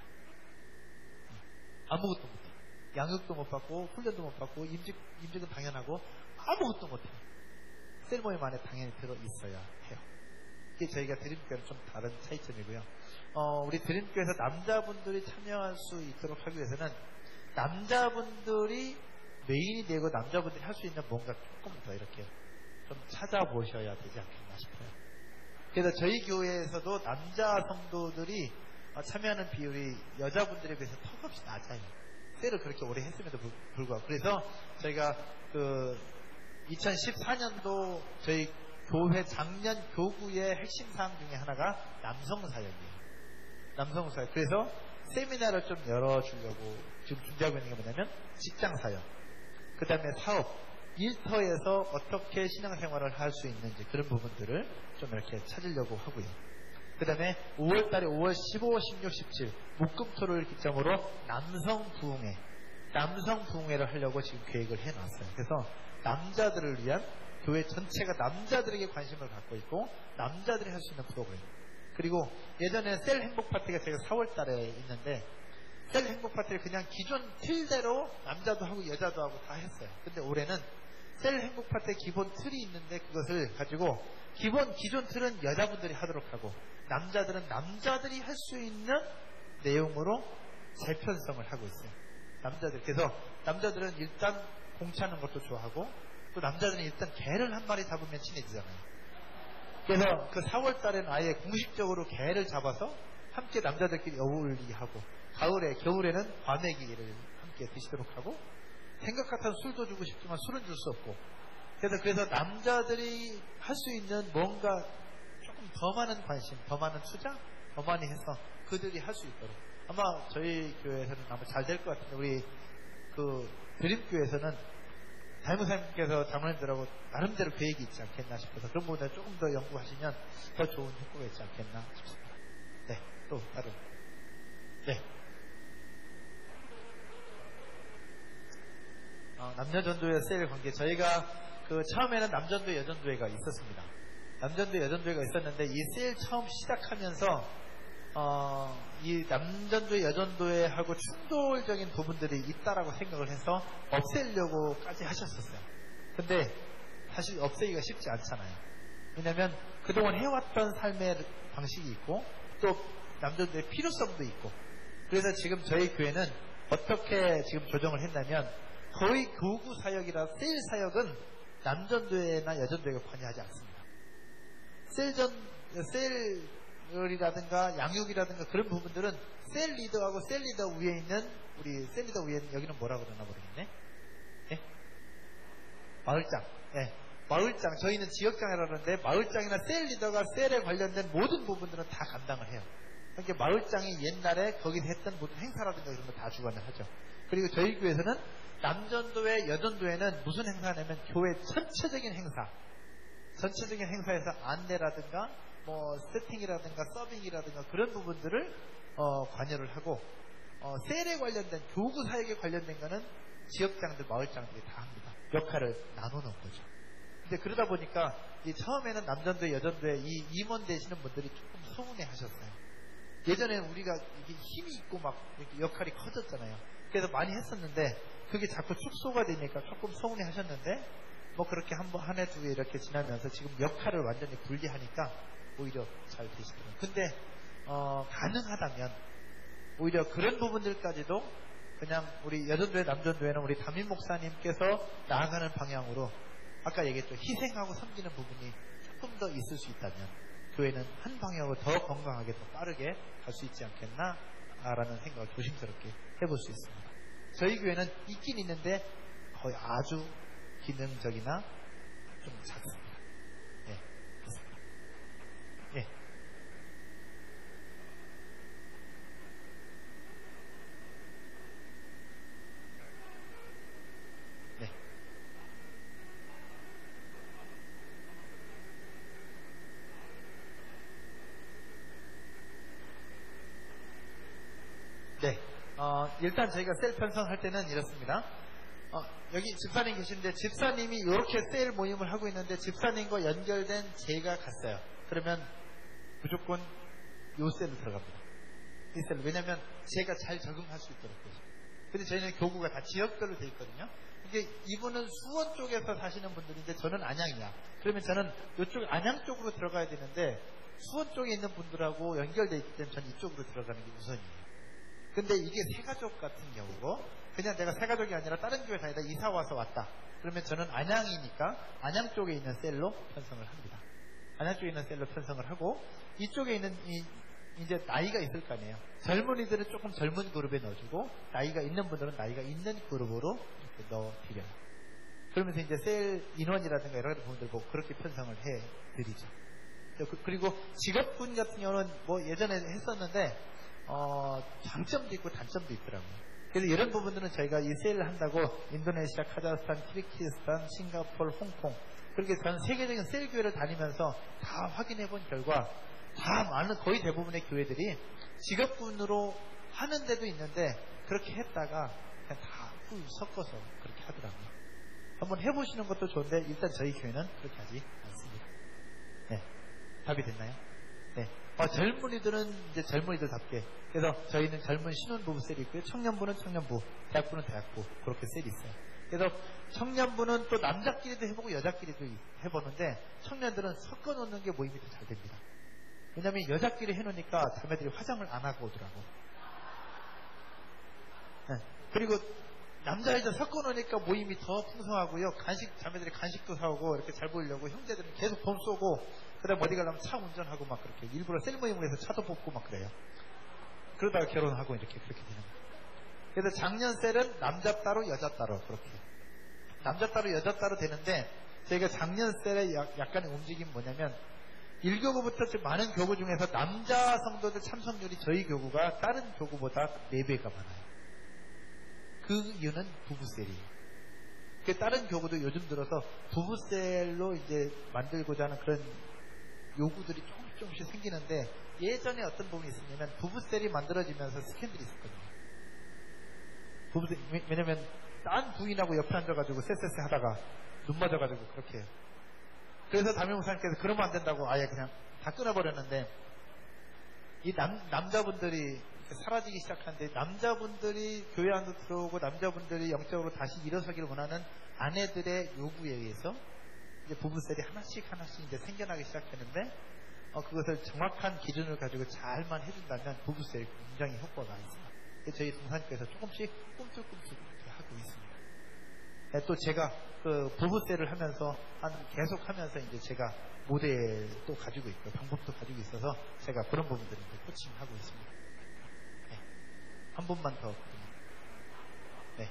아무것도 못해요. 양육도 못 받고 훈련도 못 받고 임직은 당연하고 아무것도 못해요. 셀 모임 안에 당연히 들어 있어야 해요. 이게 저희가 드림교회는 좀 다른 차이점이고요. 우리 드림교회에서 남자분들이 참여할 수 있도록 하기 위해서는 남자분들이 메인이 되고 남자분들이 할 수 있는 뭔가 조금 더 이렇게 좀 찾아보셔야 되지 않겠나 싶어요. 그래서 저희 교회에서도 남자 성도들이 참여하는 비율이 여자분들에 비해서 턱없이 낮아요. 셀을 그렇게 오래 했음에도 불구하고. 그래서 저희가 2014년도 저희 교회 작년 교구의 핵심 사항 중에 하나가 남성사역이에요. 남성사역. 그래서 세미나를 좀 열어주려고 지금 준비하고 있는 게 뭐냐면 직장사역, 그 다음에 사업, 일터에서 어떻게 신앙생활을 할 수 있는지 그런 부분들을 좀 이렇게 찾으려고 하고요. 그 다음에 5월달에 5월 15, 16, 17 목금토를 기점으로 남성부흥회를 하려고 지금 계획을 해놨어요. 그래서 남자들을 위한 교회 전체가 남자들에게 관심을 갖고 있고 남자들이 할 수 있는 프로그램. 그리고 예전에 셀 행복파티가 제가 4월달에 있는데 셀 행복파티를 그냥 기존 틀대로 남자도 하고 여자도 하고 다 했어요. 근데 올해는 셀 행복파티의 기본 틀이 있는데 그것을 가지고 기존 틀은 여자분들이 하도록 하고 남자들은 남자들이 할 수 있는 내용으로 재편성을 하고 있어요. 그래서 남자들은 일단 공차는 것도 좋아하고 또 남자들은 일단 개를 한 마리 잡으면 친해지잖아요. 그래서 그 4월 달에는 아예 공식적으로 개를 잡아서 함께 남자들끼리 어울리하고 겨울에는 과메기를 함께 드시도록 하고 생각 같아서 술도 주고 싶지만 술은 줄 수 없고 그래서 남자들이 할 수 있는 뭔가 조금 더 많은 관심, 더 많은 투자, 더 많이 해서 그들이 할 수 있도록 아마 저희 교회에서는 아마 잘 될 것 같은데 우리 드림교회에서는 달무사님께서 장로님들하고 나름대로 계획이 있지 않겠나 싶어서 그런 부분을 조금 더 연구하시면 더 좋은 효과가 있지 않겠나 싶습니다. 네, 또 다른. 네. 남녀전도회 셀 관계. 저희가 처음에는 남전도회, 여전도회가 있었습니다. 남전도회, 여전도회가 있었는데 이 셀 처음 시작하면서 이 남전도회, 여전도회하고 충돌적인 부분들이 있다라고 생각을 해서 없애려고까지 하셨었어요. 근데 사실 없애기가 쉽지 않잖아요. 왜냐하면 그동안 해왔던 삶의 방식이 있고 또 남전도의 필요성도 있고 그래서 지금 저희 교회는 어떻게 지금 조정을 했냐면 거의 교구 사역이라 셀 사역은 남전도회나 여전도회가 관여하지 않습니다. 셀이라든가 양육이라든가 그런 부분들은 셀 리더하고 셀 리더 위에 있는 우리 셀 리더 위에는 여기는 뭐라 그러나 모르겠네. 네? 마을장. 네. 마을장. 저희는 지역장이라고 그러는데 마을장이나 셀 리더가 셀에 관련된 모든 부분들은 다 감당을 해요. 그러니까 마을장이 옛날에 거기서 했던 모든 행사라든가 이런 거 다 주관을 하죠. 그리고 저희 교회에서는 남전도회, 여전도회는 무슨 행사냐면 교회 전체적인 행사에서 안내라든가 뭐 세팅이라든가 서빙이라든가 그런 부분들을 관여를 하고 셀에 관련된 교구 사역에 관련된 거는 지역장들, 마을장들이 다 합니다. 역할을 나누는 거죠. 근데 그러다 보니까 처음에는 남전도회, 여전도회 이 임원 되시는 분들이 조금 서운해 하셨어요. 예전에는 우리가 이게 힘이 있고 막 이렇게 역할이 커졌잖아요. 그래서 많이 했었는데 그게 자꾸 축소가 되니까 조금 서운해 하셨는데 뭐 그렇게 한 해 두 해 이렇게 지나면서 지금 역할을 완전히 분리하니까 오히려 잘 되시더라고요. 근데 가능하다면 오히려 그런 부분들까지도 그냥 우리 여전도회, 남전도회는 우리 담임 목사님께서 나아가는 방향으로 아까 얘기했죠. 희생하고 섬기는 부분이 조금 더 있을 수 있다면 교회는 한 방향으로 더 건강하게 더 빠르게 갈 수 있지 않겠나 라는 생각을 조심스럽게 해볼 수 있습니다. 저희 교회는 있긴 있는데 거의 아주 기능적이나 좀 작습니다. 네, 그렇습니다. 네. 네. 네. 일단 저희가 셀 편성할 때는 이렇습니다. 여기 집사님 계신데 집사님이 이렇게 셀 모임을 하고 있는데 집사님과 연결된 제가 갔어요. 그러면 무조건 요 셀로 들어갑니다. 이 셀로. 왜냐면 제가 잘 적응할 수 있도록 되죠. 근데 저희는 교구가 다 지역별로 돼 있거든요. 이게 이분은 수원 쪽에서 사시는 분들인데 저는 안양이야. 그러면 저는 이쪽 안양 쪽으로 들어가야 되는데 수원 쪽에 있는 분들하고 연결돼 있기 때문에 저는 이쪽으로 들어가는 게 우선이에요. 근데 이게 새가족 같은 경우고 그냥 내가 새가족이 아니라 다른 교회 다니다 이사 와서 왔다. 그러면 저는 안양이니까 안양 쪽에 있는 셀로 편성을 합니다. 안양 쪽에 있는 셀로 편성을 하고 이쪽에 있는 이제 나이가 있을 거 아니에요. 젊은이들은 조금 젊은 그룹에 넣어주고 나이가 있는 분들은 나이가 있는 그룹으로 이렇게 넣어드려요. 그러면서 이제 셀 인원이라든가 여러 가지 부분들 보고 그렇게 편성을 해드리죠. 그리고 직업군 같은 경우는 뭐 예전에 했었는데 장점도 있고 단점도 있더라고요. 그래서 이런 부분들은 저희가 이 셀을 한다고 인도네시아, 카자흐스탄, 키르기스탄, 싱가포르, 홍콩 그렇게 전 세계적인 셀 교회를 다니면서 다 확인해 본 결과 다 많은 거의 대부분의 교회들이 직업군으로 하는 데도 있는데 그렇게 했다가 그냥 다 섞어서 그렇게 하더라고요. 한번 해보시는 것도 좋은데 일단 저희 교회는 그렇게 하지 않습니다. 네, 답이 됐나요? 네. 젊은이들은 이제 젊은이들답게 그래서 저희는 젊은 신혼부부 셀이 있고요. 청년부는 청년부, 대학부는 대학부 그렇게 셀이 있어요. 그래서 청년부는 또 남자끼리도 해보고 여자끼리도 해보는데 청년들은 섞어놓는 게 모임이 더 잘 됩니다. 왜냐면 여자끼리 해놓으니까 자매들이 화장을 안 하고 오더라고. 네. 그리고 남자 여자 섞어놓으니까 모임이 더 풍성하고요. 자매들이 간식도 사오고 이렇게 잘 보이려고 형제들은 계속 돈 쏘고 그다음 어디 가려면 차 운전하고 막 그렇게 일부러 셀 모임을 해서 차도 뽑고 막 그래요. 그러다가 결혼하고 이렇게 그렇게 되는 거예요. 그래서 작년 셀은 남자 따로 여자 따로 그렇게 남자 따로 여자 따로 되는데 저희가 작년 셀의 약간의 움직임이 뭐냐면 1교구부터 많은 교구 중에서 남자 성도들 참석률이 저희 교구가 다른 교구보다 4배가 많아요. 그 이유는 부부셀이에요. 다른 교구도 요즘 들어서 부부셀로 이제 만들고자 하는 그런 요구들이 조금씩 생기는데 예전에 어떤 부분이 있었냐면 부부셀이 만들어지면서 스캔들이 있었거든요. 왜냐면 딴 부인하고 옆에 앉아가지고 쎄쎄쎄 하다가 눈 맞아가지고 그렇게 해요. 그래서 담임 목사님께서 그러면 안 된다고 아예 그냥 다 끊어버렸는데 이 남자분들이 사라지기 시작하는데 남자분들이 교회 안으로 들어오고 남자분들이 영적으로 다시 일어서기를 원하는 아내들의 요구에 의해서 이제 부부셀이 하나씩 이제 생겨나기 시작했는데 그것을 정확한 기준을 가지고 잘만 해준다면 부부셀이 굉장히 효과가 있습니다. 저희 동산교에서 조금씩 꿈틀꿈틀 하고 있습니다. 또 제가 그 부부셀을 하면서 계속 하면서 이제 제가 모델도 가지고 있고 방법도 가지고 있어서 제가 그런 부분들을 이제 코칭하고 있습니다. 네. 한 분만 더. 네.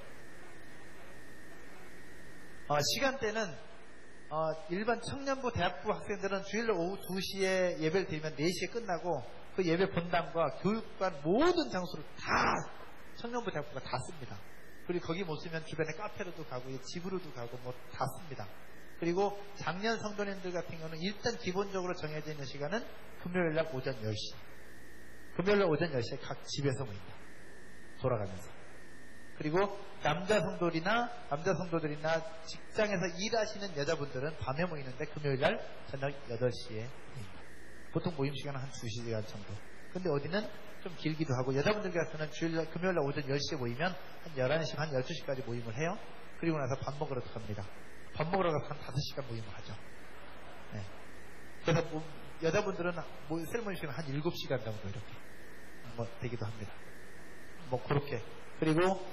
시간대는 일반 청년부 대학부 학생들은 주일날 오후 2시에 예배를 드리면 4시에 끝나고 그 예배 본당과 교육관 모든 장소를 다 청년부 대학부가 다 씁니다. 그리고 거기 못 쓰면 주변에 카페로도 가고 집으로도 가고 뭐 다 씁니다. 그리고 작년 성도님들 같은 경우는 일단 기본적으로 정해져 있는 시간은 금요일날 오전 10시. 금요일날 오전 10시에 각 집에서 모입니다. 돌아가면서. 그리고 남자 성도들이나 직장에서 일하시는 여자분들은 밤에 모이는데 금요일날 저녁 8시에 모입니다. 보통 모임 시간은 한 2시간 정도. 근데 어디는 좀 길기도 하고 여자분들 같으면 금요일날 오전 10시에 모이면 한 11시, 한 12시까지 모임을 해요. 그리고 나서 밥 먹으러 갑니다. 밥 먹으러 가서 한 5시간 모임을 하죠. 네. 그래서 여자분들은 셀모임 시간 한 7시간 정도 이렇게 되기도 합니다. 그렇게. 그리고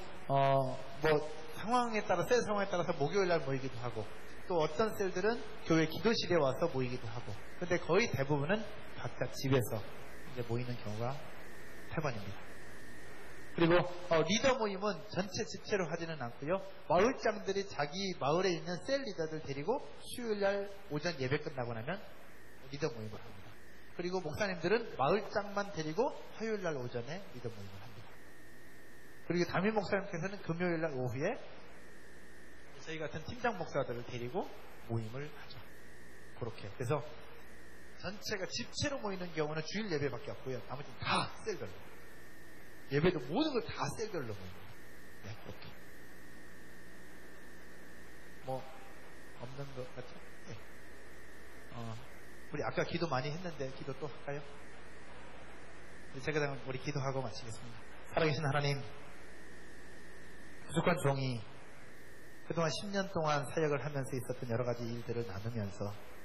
상황에 따라 셀 상황에 따라서 목요일날 모이기도 하고 또 어떤 셀들은 교회 기도실에 와서 모이기도 하고 근데 거의 대부분은 각자 집에서 이제 모이는 경우가 태반입니다. 그리고 리더 모임은 전체 집체로 하지는 않고요. 마을장들이 자기 마을에 있는 셀 리더들 데리고 수요일날 오전 예배 끝나고 나면 리더 모임을 합니다. 그리고 목사님들은 마을장만 데리고 화요일날 오전에 리더 모임을 합니다. 그리고 담임 목사님께서는 금요일날 오후에 저희 같은 팀장 목사들을 데리고 모임을 하죠. 그렇게. 그래서 전체가 집체로 모이는 경우는 주일 예배밖에 없고요. 나머지는 다 셀별로. 예배도 모든 걸 다 셀별로 모입니다. 네, 그렇게. 뭐 없는 것 같죠? 네. 우리 아까 기도 많이 했는데 기도 또 할까요? 제가 우리 기도하고 마치겠습니다. 살아계신 하나님, 부족한 종이 그동안 10년 동안 사역을 하면서 있었던 여러 가지 일들을 나누면서